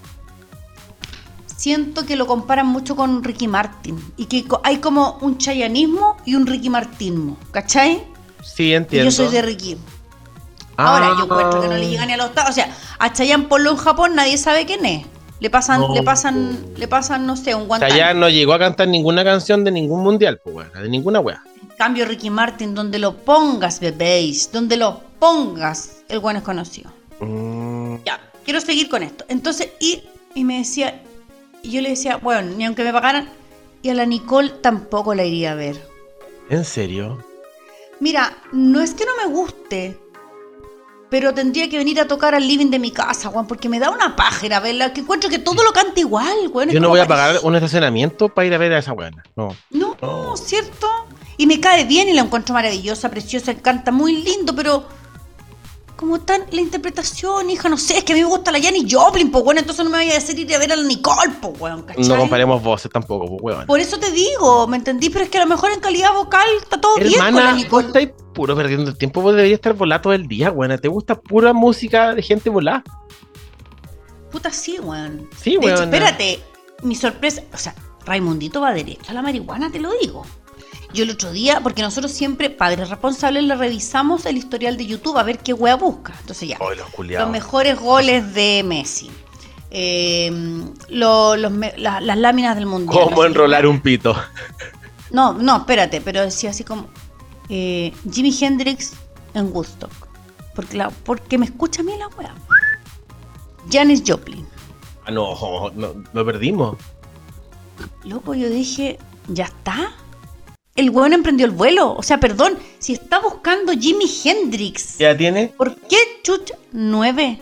Siento que lo comparan mucho con Ricky Martin y que co- hay como un chayanismo y un Ricky Martinismo, ¿cachai? Sí, Y entiendo. yo soy de Ricky. Ah. Ahora, yo encuentro que no le llega ni a los octavos. O sea, a Chayanne ponlo en Japón, nadie sabe quién es. Le pasan, No. le pasan, le pasan, no sé, un guantán. Chayanne no llegó a cantar ninguna canción de ningún mundial, pues weón, de ninguna wea. En cambio, Ricky Martin, donde lo pongas, bebéis, donde lo pongas, el bueno es conocido. Mm, Ya, quiero seguir con esto. Entonces, y, y me decía, y yo le decía, bueno, ni aunque me pagaran, y a la Nicole tampoco la iría a ver. ¿En serio? Mira, no es que no me guste, pero tendría que venir a tocar al living de mi casa, weón, porque me da una pájara verla, que encuentro que todo lo canta igual, weón. Yo no voy a pagar un estacionamiento para ir a ver a esa weona. No. No, No. ¿cierto? Y me cae bien y la encuentro maravillosa, preciosa, canta muy lindo, pero como tan la interpretación, hija, no sé, es que a mí me gusta la Janis Joplin, pues bueno, entonces no me vaya a hacer ir a ver a la Nicole, pues weón, ¿cachai? No comparemos voces tampoco, pues weón. Por eso te digo, ¿me entendí? Pero es que a lo mejor en calidad vocal está todo bien con la Hermana, vos Nicole. estáis puro perdiendo el tiempo, vos deberías estar volado todo el día, weón. ¿Te gusta pura música de gente volada? Puta, sí, weón. Sí, De hecho, weón. espérate, mi sorpresa, o sea, Raimundito va derecho a la marihuana, te lo digo. Yo el otro día, porque nosotros siempre, padres responsables, le revisamos el historial de YouTube a ver qué wea busca. Entonces ya, Ay, los culiados. los mejores goles de Messi, eh, lo- los me- la- las láminas del mundial. ¿Cómo así. enrolar un pito? No, no, espérate, pero decía así como eh, Jimi Hendrix en Woodstock. Porque, la, porque me escucha a mí la wea. Janis Joplin. Ah, no, no, lo perdimos. Loco, yo dije, ¿ya está? El weón emprendió el vuelo. O sea, perdón, si está buscando Jimi Hendrix, ¿Ya tiene? ¿por qué chucha? Nueve.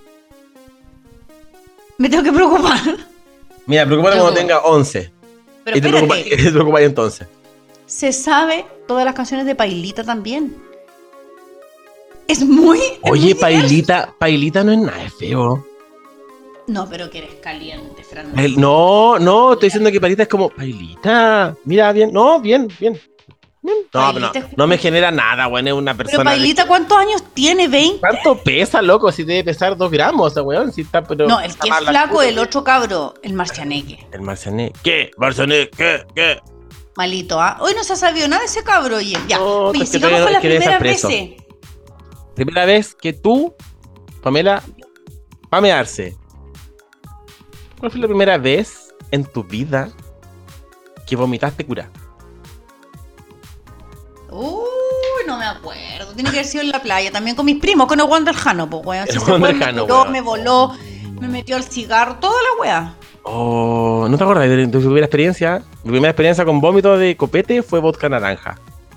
Me tengo que preocupar. Mira, preocupate Yo- cuando tenga once. Pero Y te preocupas espérate, te preocupas entonces. se sabe todas las canciones de Pailita también. Es muy... es muy Oye, diverso. Pailita, Pailita no es nada es feo. No, pero que eres caliente, Fran. El- no, no, estoy diciendo que Pailita es como Pailita. Mira, bien, no, bien, bien. bien. No, Pailita pero no, es- no me genera nada, weón, es una Pero persona. de- Pailita, ¿cuántos años tiene? ¿veinte? ¿Cuánto pesa, loco? Si debe pesar dos gramos, ese weón. Si está, pero. No, el está que mal es la flaco, puta. el otro cabro, el marcianeque. El Marciané. ¿Qué? ¿Marciané? ¿Qué? ¿Qué? Malito, ¿ah? Hoy no se ha sabido nada de ese cabro, oye. Ya, No, oye, es que sigamos todavía- con las es que debe estar primeras preso. veces. Primera vez que tú, Pamela, pamearse. ¿Cuál fue la primera vez en tu vida que vomitaste cura? Uy, no me acuerdo. Tiene que haber sido en la playa, también con mis primos, con el Wander Jano, pues, weón. El Si ese Wander weón me Jano, curó, weón. me voló, me metió al cigarro, toda la weá. Oh, ¿no te acuerdas de, de tu primera experiencia? Mi primera experiencia con vómito de copete fue vodka naranja.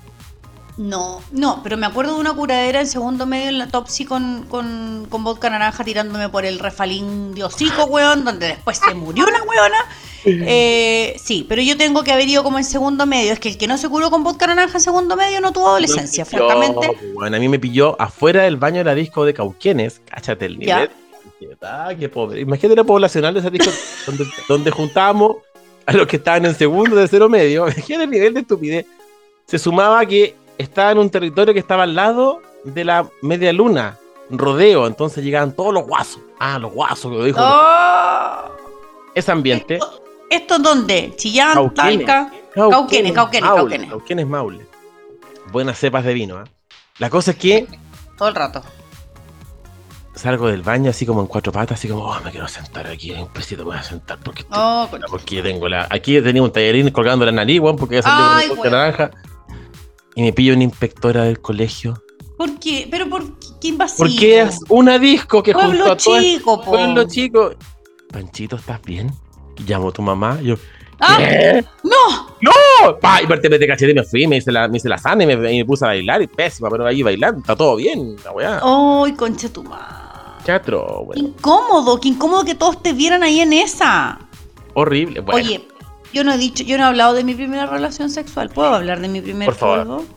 No, no, pero me acuerdo de una curadera en segundo medio en la Topsy con, con, con vodka naranja tirándome por el refalín de hocico, weón, donde después se murió una weona. Eh, sí, pero yo tengo que haber ido como en segundo medio. Es que el que no se curó con vodka naranja en segundo medio no tuvo adolescencia, No, francamente. bueno, a mí me pilló afuera del baño de la disco de Cauquenes. Cáchate el Ya. nivel. Ah, qué pobre. Imagínate la poblacional de esa disco donde, donde juntábamos a los que estaban en segundo de cero medio. Imagínate el nivel de estupidez. Se sumaba que estaba en un territorio que estaba al lado de la media luna, rodeo. Entonces llegaban todos los guasos. Ah, los guasos, que lo dijo. Oh, Ese ambiente. ¿esto dónde? Chillán, Cauquenes. Talca. Cauquenes, Cauquenes, Maule, Cauquenes. Cauquenes Maule. Buenas cepas de vino, ¿ah? La cosa es que Todo el rato. salgo del baño así como en cuatro patas, así como, oh, me quiero sentar aquí en un pesito, me voy a sentar porque estoy- Oh, concha. porque tengo la. Aquí tenía un tallarín colgando la nariz, weón, porque ya salió Ay, una weón. naranja. Y me pillo una inspectora del colegio. ¿Por qué? ¿Pero por qué? ¿Qué invasivo? Porque es una disco que Pueblo junto a todo este chico, po. pueblo chico. Panchito, ¿estás bien? Y llamo a tu mamá. Y yo, ¡Ah! ¿qué? ¡No! ¡No! Pa, y parte de cachete y me fui, me hice la, me hice la sana y me, y me puse a bailar. Y pésima, pero ahí bailando, está todo bien, la weá. ¡Ay, concha tu madre! Teatro, Qué weón. incómodo, qué incómodo que todos te vieran ahí en esa. Horrible. Bueno, Oye, yo no he dicho, yo no he hablado de mi primera relación sexual. ¿Puedo hablar de mi primer Por favor. polvo?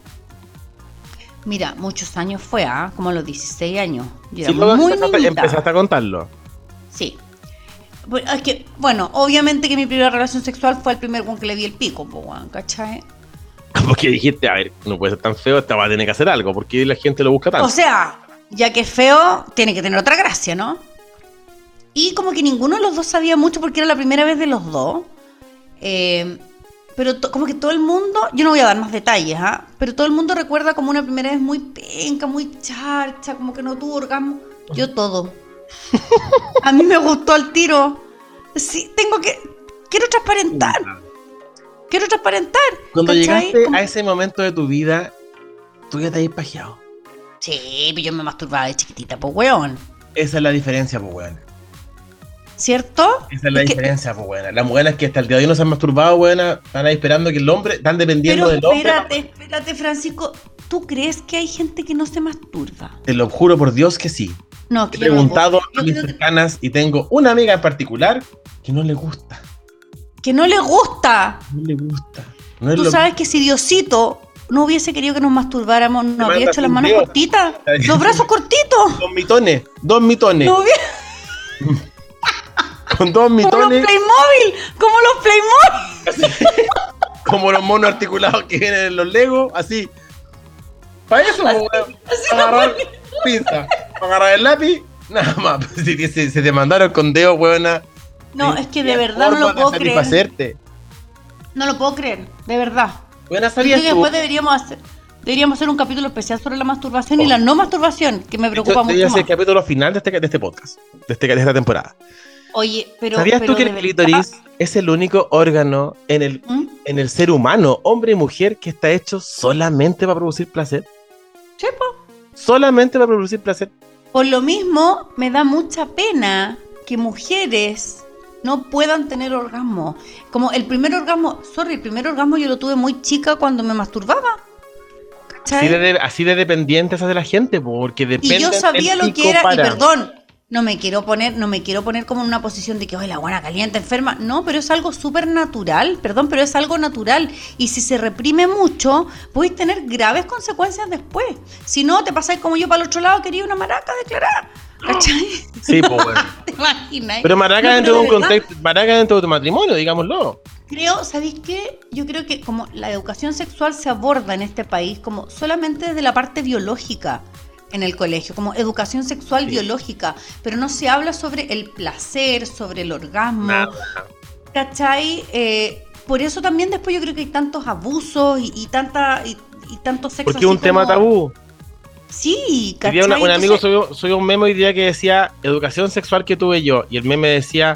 Mira, muchos años fue, ¿ah? Como a los dieciséis años. Yo sí, era lo muy empezaste, niñita. empezaste a contarlo. Sí. Bueno, es que, bueno, obviamente que mi primera relación sexual fue el primer con que le vi el pico, po, weón, ¿cachai? Porque dijiste, a ver, no puede ser tan feo, esta va a tener que hacer algo. Porque la gente lo busca tanto. O sea, ya que es feo, tiene que tener otra gracia, ¿no? Y como que ninguno de los dos sabía mucho porque era la primera vez de los dos. Eh, pero to- como que todo el mundo, yo no voy a dar más detalles, ¿ah? Pero todo el mundo recuerda como una primera vez muy penca, muy charcha, como que no tuvo orgasmo. Yo todo. A mí me gustó el tiro. Sí, tengo que... Quiero transparentar. Quiero transparentar. Cuando ¿cachai? llegaste Como- a ese momento de tu vida, tú ya te habías pajeado. Sí, pero yo me masturbaba de chiquitita, pues, weón. Esa es la diferencia, pues, weón. ¿Cierto? Esa es la Es que- diferencia, pues, weón. Las mujeres que hasta el día de hoy no se han masturbado, weón, están ahí esperando que el hombre, están dependiendo Pero del hombre. espérate, espérate, Francisco. ¿tú crees que hay gente que no se masturba? Te lo juro por Dios que sí. No, He que yo no preguntado puedo- a yo mis creo que- cercanas y tengo una amiga en particular que no le gusta. que no le gusta. No le gusta. No es Tú lo- sabes que si Diosito no hubiese querido que nos masturbáramos, nos manda habría hecho las un manos dedo. cortitas, los brazos cortitos. Dos mitones, dos mitones. No hubiera- Con dos como los mitones, Playmobil, como los Playmobil. como los monos articulados que vienen en los Legos, así. Para eso, po, weón. Para agarrar pinza, para agarrar el lápiz, nada más. Si te- se, se te mandaron con dedos, weona. No, Ni- es que ni de verdad no forma lo de puedo creer. satisfacerte. No lo puedo creer, de verdad. Buena, Yo creo ¿sabías que tú? después deberíamos hacer, deberíamos hacer un capítulo especial sobre la masturbación y la no masturbación, que me preocupa Esto debería mucho ser más. el capítulo final de este, de este podcast, de, este, de esta temporada. Oye, pero. ¿Sabías pero tú que de el verdad- clítoris es el único órgano en el, ¿Mm? en el ser humano, hombre y mujer, que está hecho solamente para producir placer? Sí, po. Solamente para producir placer. Por lo mismo, me da mucha pena que mujeres no puedan tener orgasmo. Como el primer orgasmo, sorry, el primer orgasmo yo lo tuve muy chica cuando me masturbaba. ¿Cachai? Así de, de- así de dependientes hace la gente, porque depende. Y yo sabía del lo pico que era, y para. perdón, no me quiero poner, no me quiero poner como en una posición de que, ay, la buena caliente, enferma. No, pero es algo súper natural, perdón, pero es algo natural. Y si se reprime mucho, podéis tener graves consecuencias después. Si no, te pasáis como yo para el otro lado, quería una maraca declarada. ¿Cachai? Sí, pues bueno. ¿Te imaginas? Pero maraca No, dentro de un verdad, contexto, maraca dentro de tu matrimonio, digámoslo. Creo, ¿sabéis qué? Yo creo que como la educación sexual se aborda en este país como solamente desde la parte biológica en el colegio, como educación sexual Sí. biológica, pero no se habla sobre el placer, sobre el orgasmo, Nada. ¿cachai? Eh, por eso también después yo creo que hay tantos abusos y, y tanta y, y tanto sexo Porque es un así tema como- amigo Sí, Hoy ¿cachai? día una- un amigo Entonces- subió, subió un meme hoy día que decía educación sexual que tuve yo. Y el meme decía: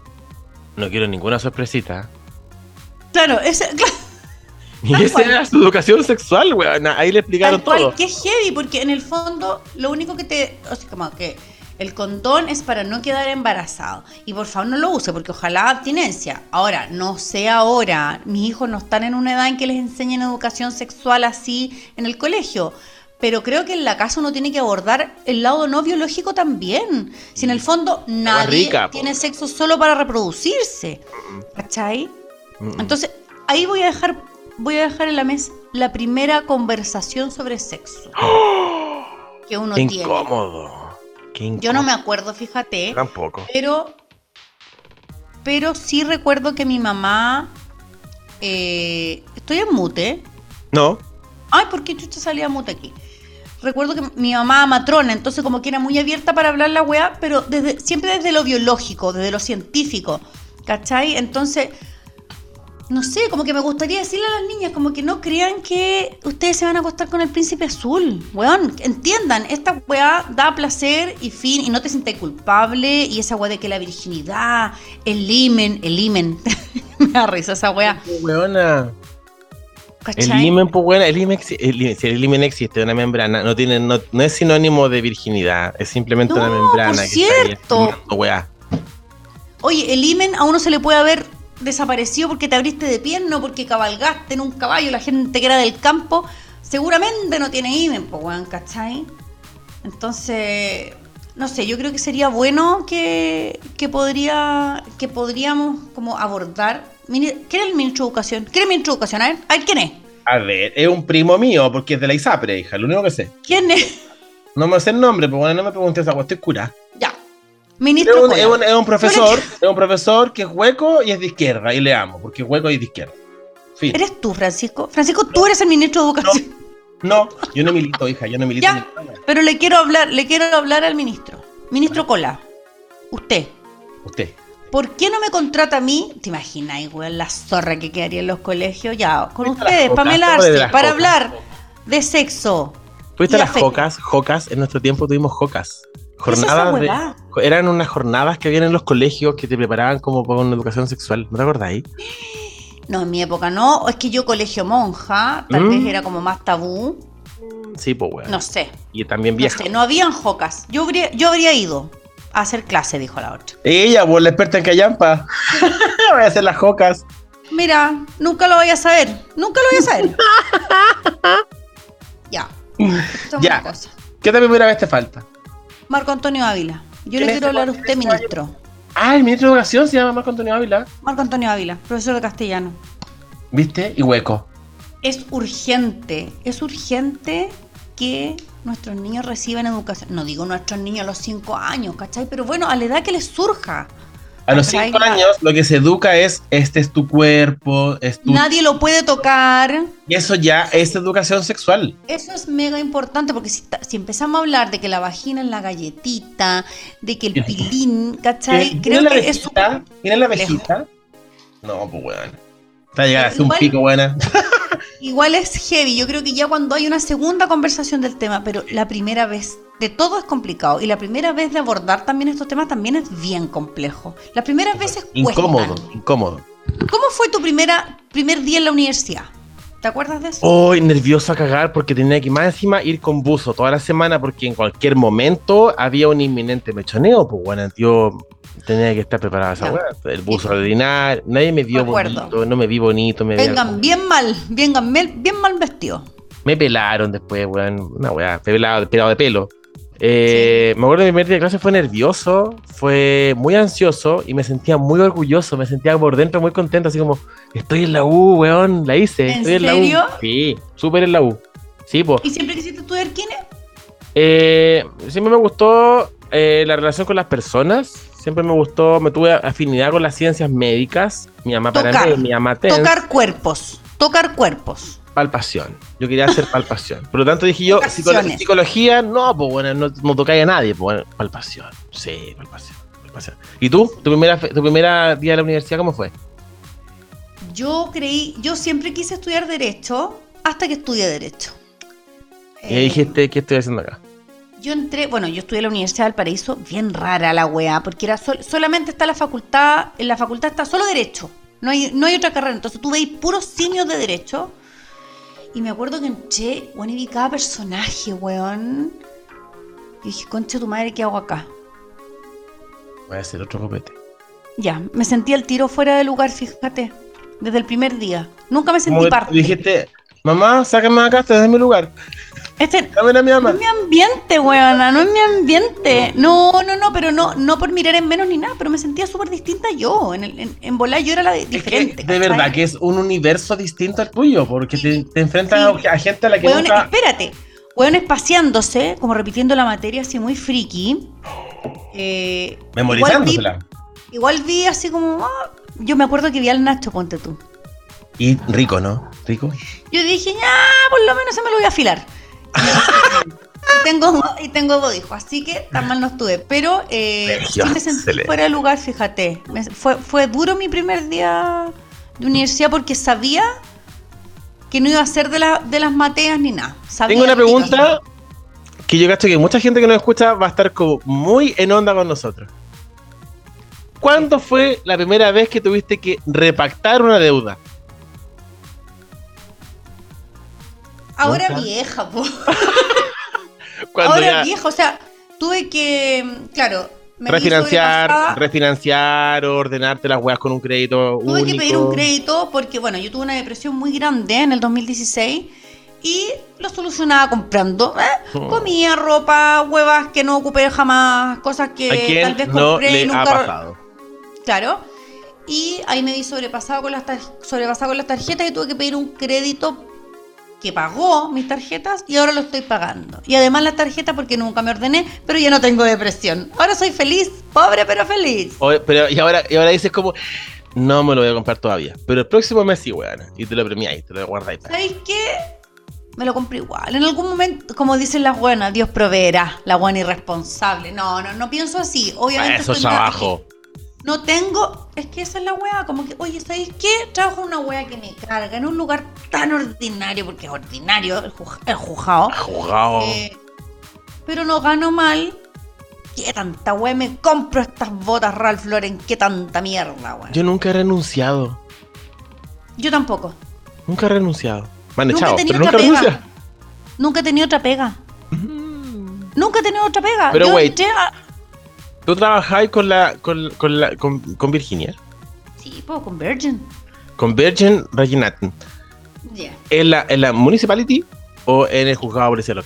no quiero ninguna sorpresita. Claro, ese, claro, Y Tal esa cual. era su educación sexual, weón. Ahí le explicaron tal cual, todo. que es heavy, porque en el fondo lo único que te, o sea, como que el condón es para no quedar embarazado. Y por favor no lo use, porque ojalá abstinencia. Ahora, no sé ahora, mis hijos no están en una edad en que les enseñen educación sexual así en el colegio. Pero creo que en la casa uno tiene que abordar el lado no biológico también. Si en el fondo nadie rica, po. tiene sexo solo para reproducirse. ¿Cachai? Mm. Entonces, ahí voy a dejar, voy a dejar en la mesa la primera conversación sobre sexo que uno Qué tiene. incómodo. Qué incómodo. Yo no me acuerdo, fíjate, Tampoco. pero, pero sí recuerdo que mi mamá, eh, estoy en mute. No. Ay, ¿por qué chucha salía mute aquí? Recuerdo que mi mamá matrona, entonces como que era muy abierta para hablar la weá, pero desde, siempre desde lo biológico, desde lo científico, ¿cachai? Entonces, no sé, como que me gustaría decirle a las niñas, como que no crean que ustedes se van a acostar con el príncipe azul, weón, entiendan, esta weá da placer y fin, y no te sientas culpable, y esa weá de que la virginidad, el limen, el limen, me da risa esa weá, Weona. El ¿cachai? himen, pues bueno, el himen, exi- el himen- si el himen existe, una membrana, no tiene, no, no es sinónimo de virginidad, es simplemente No, una membrana por que está ahí cierto. estimando, weá. Oye, el himen a uno se le puede haber desaparecido porque te abriste de pierna o porque cabalgaste en un caballo, la gente que era del campo, seguramente no tiene himen, pues, weón, ¿cachai? Entonces, no sé, yo creo que sería bueno que, que podría, que podríamos como abordar. Mini- ¿Quién es el ministro de Educación? ¿Quién es el ministro de Educación? A ver, a ver, ¿quién es? A ver, es un primo mío, porque es de la ISAPRE, hija, lo único que sé. ¿Quién es? No me sé el nombre, pues bueno, no me preguntes esa estoy cura. Ya. Es Ministro un, es, un, Cola. es un profesor, es un profesor que es hueco y es de izquierda, y le amo, porque es hueco y es de izquierda. Fin. ¿Eres tú, Francisco? Francisco, tú eres el ministro de Educación. No, yo no milito, hija, yo no milito. Ya, en ninguna. pero le quiero hablar, le quiero hablar al ministro. Ministro Cola, usted, Usted. ¿por qué no me contrata a mí? ¿Te imagináis, weón, la zorra que quedaría en los colegios? Ya, con ¿Fuiste a las ustedes, jocas? Pamela ¿Cómo de Arce, las para jocas? hablar de sexo. ¿Fuiste a Y las afecto. jocas? Jocas, en nuestro tiempo tuvimos jocas. ¿Qué es esa Jornadas de, huevá? eran unas jornadas que habían en los colegios que te preparaban como para una educación sexual. ¿No te acordáis? No, en mi época no, es que yo colegio monja, tal Mm. vez era como más tabú, Sí, pues bueno. no sé, Y también no vieja. sé, no habían jocas. Yo habría, yo habría ido a hacer clase, dijo la otra. Ella, pues la experta en callampa. Voy a hacer las jocas. Mira, nunca lo voy a saber, nunca lo voy a saber. Ya. Son Ya. más cosas. ¿Qué otra primera vez te falta? Marco Antonio Ávila. Yo ¿Quién le es quiero ese hablar a weón? usted, ¿Quién es ese ministro. Ah, el ministro de Educación se llama Marco Antonio Ávila. Marco Antonio Ávila, profesor de castellano. ¿Viste? Y hueco. Es urgente, es urgente que nuestros niños reciban educación. No digo nuestros niños a los cinco años, ¿cachai? Pero bueno, a la edad que les surja. A los ¿Cachai? cinco años lo que se educa es, este es tu cuerpo, es tu... Nadie lo puede tocar. Y eso ya es educación sexual. Eso es mega importante porque si, ta- si empezamos a hablar de que la vagina es la galletita, de que el pilín, ¿cachai? ¿Tiene Creo la que es abejita? súper ¿Tiene la complejo. abejita? No, pues weón. Está llegando a hacer un Igual- pico, buena. Igual es heavy, yo creo que ya cuando hay una segunda conversación del tema, pero la primera vez de todo es complicado y la primera vez de abordar también estos temas también es bien complejo. Las primeras veces cuestan. Incómodo, incómodo. ¿Cómo fue tu primera primer día en la universidad? ¿Te acuerdas de eso? Hoy nervioso a cagar porque tenía que más encima ir con buzo toda la semana porque en cualquier momento había un inminente mechoneo, pues bueno, yo tenía que estar preparada esa Ya. weá. El buzo ordinario, nadie me vio De acuerdo. bonito, no me vi bonito, me veía Vengan como- bien mal, vengan mel- bien mal vestidos. Me pelaron después, weón, una weá, pelado, pelado de pelo. Eh, Me acuerdo que mi primer día de clase fue nervioso, fue muy ansioso y me sentía muy orgulloso, me sentía por dentro muy contento, así como, estoy en la U, weón, la hice. ¿En estoy en la serio? U. Sí, súper en la U. Sí, pues. ¿Y siempre quisiste estudiar kine? Eh, siempre me gustó eh, la relación con las personas, siempre me gustó, me tuve afinidad con las ciencias médicas, mi mamá para Tocar, mí, mi mamá TENS, Tocar cuerpos, tocar cuerpos. palpación. Yo quería hacer palpación. Por lo tanto dije yo, Tocaciones. psicolo- psicología, no, pues bueno, no, no tocáis a nadie, pues bueno, palpación. Sí, palpación, palpación. ¿Y tú? ¿Tu primera, fe- tu primera día de la universidad cómo fue? Yo creí, yo siempre quise estudiar Derecho hasta que estudié Derecho. Y Eh, dijiste, ¿qué estoy haciendo acá? Yo entré, bueno, yo estudié en la Universidad del Paraíso, bien rara la weá, porque era sol- solamente está la facultad, en la facultad está solo Derecho, no hay, no hay otra carrera, entonces tú veis puros simios de Derecho, y me acuerdo que entré, bueno, y vi cada personaje, weón, y dije, concha tu madre, ¿qué hago acá? Voy a hacer otro copete. Ya, me sentí el tiro fuera de lugar, fíjate, desde el primer día, nunca me sentí Como parte. dijiste, mamá, sácame de acá, este es mi lugar. Este, Dame a mi No mamá. es mi ambiente, weona, no es mi ambiente. No, no, no, pero no, no por mirar en menos ni nada, pero me sentía súper distinta yo. En, el, en, en volar yo era la de- Es que, diferente. de ¿cachai? verdad que es un universo distinto al tuyo, porque te, te enfrentas Sí. a, a gente a la que Weones, nunca... espérate. Weones paseándose, como repitiendo la materia así muy friki. Eh, Memorizándosela. Igual vi, igual vi así como... ah, yo me acuerdo que vi al Nacho, ponte tú. Y rico, ¿no? Rico. Yo dije, ya, por lo menos se me lo voy a afilar. y tengo y tengo bodijo, así que tan mal no estuve. Pero eh, sí me sentí Excelente. fuera de lugar, fíjate. Me- fue, fue duro mi primer día de universidad porque sabía que no iba a ser de, la, de las mateas ni nada. Sabía Tengo una que iba a pregunta ser. que yo cacho que mucha gente que nos escucha va a estar como muy en onda con nosotros. ¿Cuándo fue la primera vez que tuviste que repactar una deuda? Ahora ¿Nunca? vieja, po. Cuando Ahora ya vieja, o sea, tuve que, claro, me vi refinanciar, sobrepasada. refinanciar, ordenarte las weas con un crédito Tuve único. que pedir un crédito porque, bueno, yo tuve una depresión muy grande en el dos mil dieciséis y lo solucionaba comprando. ¿eh? Mm. Comida, ropa, huevas que no ocupé jamás, cosas ¿A que quién tal vez no compré le y ha nunca... pasado? Claro. Y ahí me vi sobrepasado con las, tar- sobrepasado con las tarjetas y tuve que pedir un crédito que pagó mis tarjetas y ahora lo estoy pagando. Y además las tarjetas porque nunca me ordené, pero ya no tengo depresión. Ahora soy feliz, pobre pero feliz. O- pero, y, ahora, y ahora dices como, no me lo voy a comprar todavía. Pero el próximo mes sí, weón. Y te lo premiáis, te lo guardáis. ¿Sabéis qué? Me lo compré igual. En algún momento, como dicen las buenas, Dios proveerá, la buena irresponsable. No, no, no pienso así. Obviamente Eso es estoy- trabajo. No tengo, es que esa es la wea, como que, oye, ¿sabéis qué? Trabajo en una wea que me carga, en un lugar tan ordinario, porque es ordinario el, ju- el juzgado. Jugado. Eh, pero no gano mal. ¿Qué tanta wea me compro estas botas Ralph Lauren? ¿Qué tanta mierda, wea? Yo nunca he renunciado. Yo tampoco. Nunca he renunciado. Me han Nunca he echado, tenido pero nunca otra pega. renuncia. Nunca he tenido otra pega. Nunca he tenido otra pega. Pero Yo wait. entré a- ¿Tú trabajáis con la con, con la con, con Virginia? Sí, puedo con Virgin. Con Virgin Reginaten. Ya. ¿En la, ¿En la municipality o en el juzgado de policía local?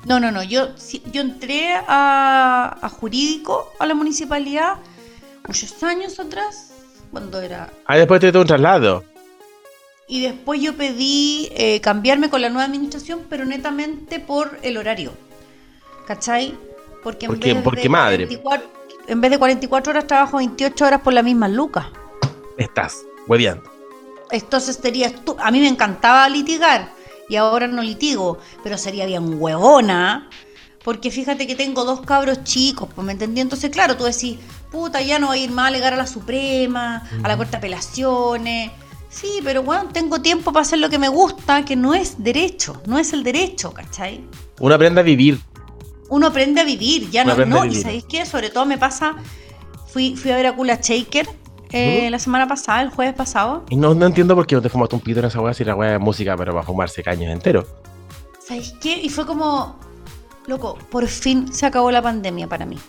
No, no, no. Yo, sí, yo entré a, a jurídico a la municipalidad muchos años atrás, cuando era... Ah, después te tuve un traslado. Y después yo pedí eh, cambiarme con la nueva administración, pero netamente por el horario. ¿Cachai? Porque en ¿Por qué? vez ¿Por qué de madre? cuarenta y cuatro en vez de cuarenta y cuatro horas trabajo veintiocho horas por la misma lucas. Estás hueveando. Entonces sería estu- a mí me encantaba litigar y ahora no litigo, pero sería bien huevona, porque fíjate que tengo dos cabros chicos, pues me entendí. Entonces, claro, tú decís, puta, ya no voy a ir más a alegar a la Suprema, a la Corte de Apelaciones. Sí, pero bueno, tengo tiempo para hacer lo que me gusta, que no es derecho, no es el derecho, ¿cachai? Uno aprende a vivir. Uno aprende a vivir, ya Uno no, aprende a no, y vivir. ¿sabéis qué? Sobre todo me pasa, fui, fui a ver a Kula Shaker eh, Ujú. la semana pasada, el jueves pasado. Y no, no entiendo por qué no te fumaste un pito en esa weá si la weá es música, pero va a fumarse caños enteros. ¿Sabéis qué? Y fue como, loco, por fin se acabó la pandemia para mí.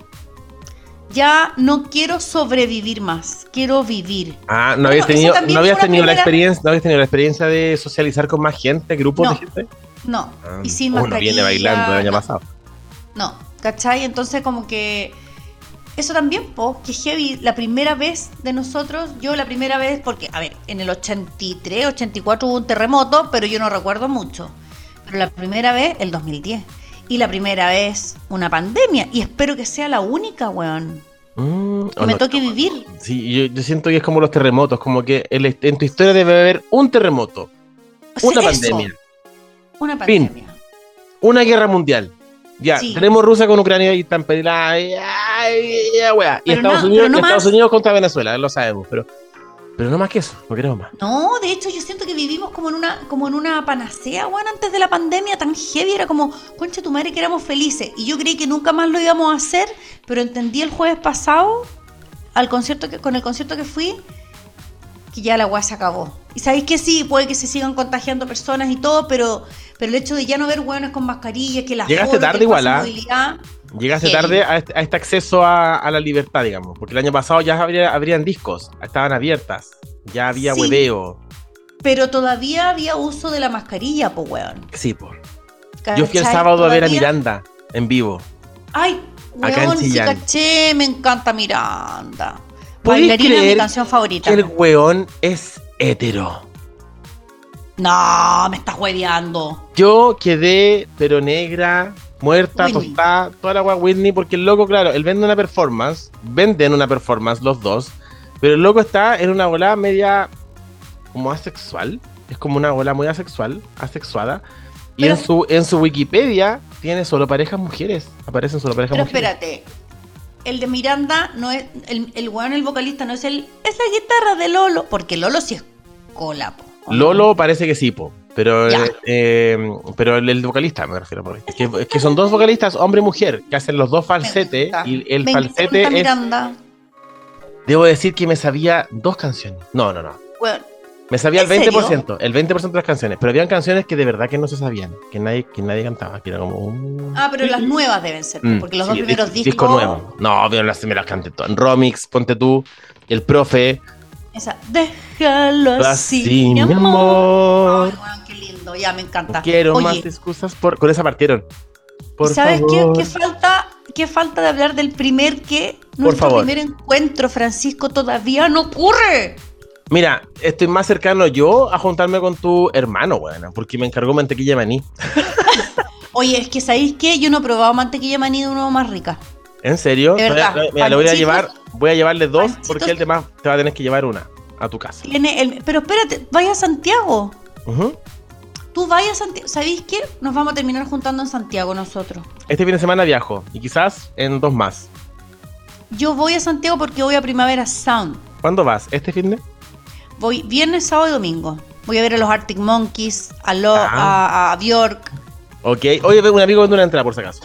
Ya no quiero sobrevivir más, quiero vivir. Ah, ¿no Bueno, habías esa tenido, también no habías fue una tenido la primera- experiencia, no habías tenido la experiencia de socializar con más gente, grupos No. de gente? No, Ah, y sin uno mascarilla. viene bailando el año no, pasado. No, ¿cachai? Entonces como que eso también, po, que heavy, la primera vez de nosotros, yo la primera vez, porque, a ver, en el ochenta y tres, ochenta y cuatro hubo un terremoto, pero yo no recuerdo mucho. Pero la primera vez, el dos mil diez. Y la primera vez, una pandemia. Y espero que sea la única, weón. Mm, Que oh, me no, toque no. vivir. Sí, yo, yo siento que es como los terremotos, como que el- en tu historia debe haber un terremoto, O sea, una eso, pandemia, Una Fin. pandemia. una guerra mundial. Ya, Sí. tenemos Rusia con Ucrania y están peleadas, y, ay, ya, weá. Y Pero Estados, no- Unidos, pero no Estados más. Unidos contra Venezuela, lo sabemos, pero, pero no más que eso, no queremos más. No, de hecho yo siento que vivimos como en una, como en una panacea, weón, antes de la pandemia tan heavy, era como, concha tu madre, que éramos felices. Y yo creí que nunca más lo íbamos a hacer, pero entendí el jueves pasado, al concierto que, con el concierto que fui, que ya la weá se acabó. Y sabéis que sí, puede que se sigan contagiando personas y todo, pero, pero el hecho de ya no ver weones con mascarillas, que la Llegaste tarde igual, ¿ah? movilidad. Llegaste Heavy. tarde a este, a este acceso a, a la libertad, digamos, porque el año pasado ya habría, habrían discos, estaban abiertas, ya había Sí. hueveo. Pero todavía había uso de la mascarilla, po weón. Sí, po. Yo fui el ¿Cachai? sábado a ver a Todavía- Miranda en vivo. Ay, Acá en weón, sí Chillán. caché, me encanta Miranda. ¿Podéis Bailarina es mi creer canción favorita. Que el weón es hetero. No, me estás hueveando. Yo quedé, pero negra, muerta, Whitney. tostada, toda la weá Whitney, porque el loco, claro, él vende una performance, venden una performance los dos, pero el loco está en una bola media como asexual, es como una bola muy asexual, asexuada, y Pero- en su en su Wikipedia tiene solo parejas mujeres, aparecen solo parejas Pero mujeres. espérate. El de Miranda no es. El, el weón, el vocalista, no es el. Es la guitarra de Lolo. Porque Lolo sí es cola, po. ¿o no? Lolo parece que sí, po, pero, Ya. eh, pero el, el vocalista me refiero, porque es que, es que son dos vocalistas, hombre y mujer, que hacen los dos falsete, Me gusta. y el Me falsete encanta es... Miranda. Debo decir que me sabía dos canciones. No, no, no. Weón, Me sabía el ¿En veinte por serio? ciento, el veinte por ciento de las canciones, pero habían canciones que de verdad que no se sabían, que nadie, que nadie cantaba, que era como un... Ah, pero las nuevas deben ser. Mm, Porque los sí, dos primeros disco, discos. disco nuevo. No, pero las me las canté todas. En Romix, ponte tú, el profe, Esa. Déjalo así, así, mi mi amor. Ay, weón, qué lindo. Ya, me encanta. Quiero Oye, más excusas por... Con esa partieron. Por ¿sabes qué, favor. qué falta? ¿Qué falta de hablar del primer que nuestro favor. primer encuentro, Francisco, todavía no ocurre? Mira, estoy más cercano yo a juntarme con tu hermano, weón, porque me encargó mantequilla de maní. Oye, es que ¿sabéis qué? Yo no he probado mantequilla de maní de uno más rica. ¿En serio? De verdad, Voy a- Mira, le voy a panchitos- llevar, voy a llevarle dos, panchitos- porque el demás te va a tener que llevar una a tu casa. Tiene el, pero espérate, vaya a Santiago. Ujú. Tú vayas a Santiago. ¿Sabéis qué? Nos vamos a terminar juntando en Santiago nosotros. Este fin de semana viajo, y quizás en dos más. Yo voy a Santiago porque voy a Primavera Sound. ¿Cuándo vas? ¿Este fin de? Voy viernes, sábado y domingo. Voy a ver a los Arctic Monkeys, a, lo, Ah. a, a Bjork. Ok. Oye, un amigo vendió una entrada, por si acaso.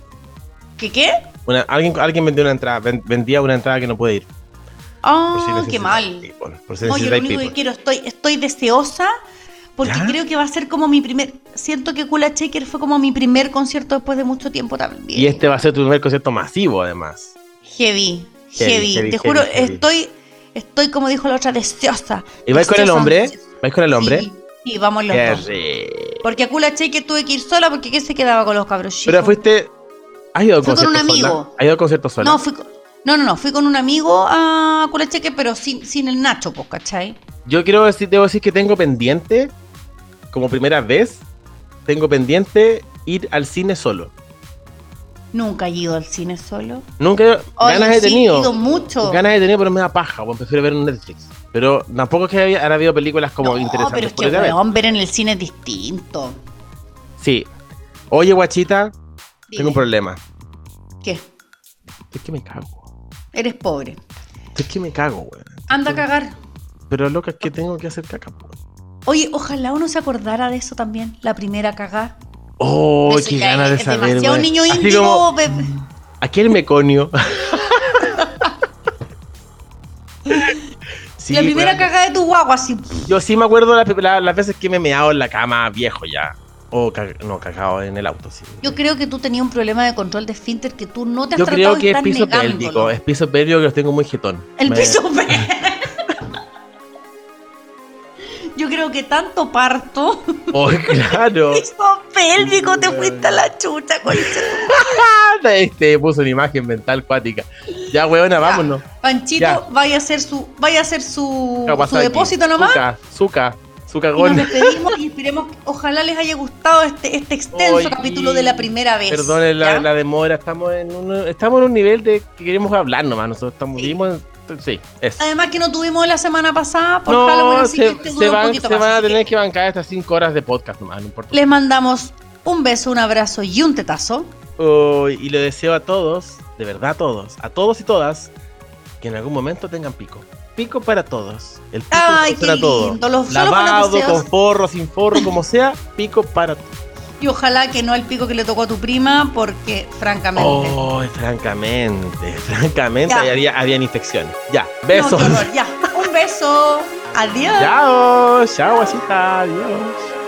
¿Qué qué? Una- alguien, alguien vendió una entrada, ven- vendía una entrada que no puede ir. Ah, Por si qué necesitáis mal. people, por si No, yo lo necesitáis único que people. quiero, estoy, estoy deseosa porque ¿Ya? creo que va a ser como mi primer. Siento que Kula Shaker fue como mi primer concierto después de mucho tiempo también. Y este va a ser tu primer concierto masivo, además. Heavy, Heavy, heavy. heavy, Te heavy, juro, heavy. estoy, estoy como dijo la otra, deseosa. ¿Y vais con el Deseosa, hombre? ansiosa. ¿Vais con el hombre? Sí, sí, vamos los Qué dos. rico. Porque a Kula Cheque tuve que ir sola porque ¿qué se quedaba con los cabros chicos? Pero fuiste... ¿Has ido a Fui con un conciertos sola? amigo. ¿Has ido a conciertos sola? No, fui con, no, no, no, fui con un amigo a Kula Cheque, pero sin, sin el Nacho, pues, ¿cachai? Yo quiero decir, debo decir que tengo pendiente, como primera vez, tengo pendiente ir al cine solo. Nunca he ido al cine solo. Nunca, Oye, ganas he sí, tenido. he ido mucho. Ganas he tenido, pero me da paja, bueno, prefiero ver un Netflix. Pero tampoco es que haya, haya habido películas como No, interesantes. pero es por que, ir a ver. weón, ver en el cine es distinto. Sí. Oye, guachita, Dime. tengo un problema. ¿Qué? Es que me cago. Eres pobre. Es que me cago, weón. Anda a cagar. Pero loca, es que tengo que hacer caca, weón. Oye, ojalá uno se acordara de eso también, la primera cagada. Oh, Eso qué ya ganas de es saber, demasiado weón. niño Así índigo, como, bebé. aquí el meconio. Sí, la primera weón. cagada de tu guagua, así. Yo sí me acuerdo la- la- las veces que me he meado en la cama viejo ya. O ca- no, cagado en el auto, sí. Yo creo que tú tenías un problema de control de esfínter que tú no te has Yo tratado creo de que es estar piso negándolo. pélvico. Es piso pélvico que los tengo muy jetón. El Me- piso pélvico. Yo creo que tanto parto. Oh, claro. Piso pélvico, te fuiste a la chucha, concha. Este puso una imagen mental cuática. Ya, weona, vámonos. Panchito, Ya. vaya a hacer su, vaya a hacer su, ¿Qué ha su pasado aquí? depósito nomás. Zuka, Zuka, Y Zukagón. nos despedimos y esperemos que ojalá les haya gustado este, este extenso Oye, capítulo de la primera vez. Perdonen la, ¿ya? la demora, estamos en un, estamos en un nivel de que queremos hablar nomás. Nosotros estamos, Sí. vivimos en- sí, eso. Además que no tuvimos la semana pasada por No, Halloween, así que se, este se dura un van, poquito se más. van a así tener que que bancar estas cinco horas de podcast nomás, no importa. les mandamos un beso, un abrazo y un tetazo. Oh, y le deseo a todos, de verdad a todos, a todos y todas, que en algún momento tengan pico. Pico para todos. El pico Ay, para qué todos. lindo, los- solo con los Lavado, deseos. con forro, sin forro, como sea, pico para todos. Y ojalá que no el pico que le tocó a tu prima, porque francamente. Oh, francamente, francamente, Ya. ahí había, habían infecciones. Ya, No, besos. qué horror, ya. Un beso. Adiós. Chao, chao, guachita, adiós.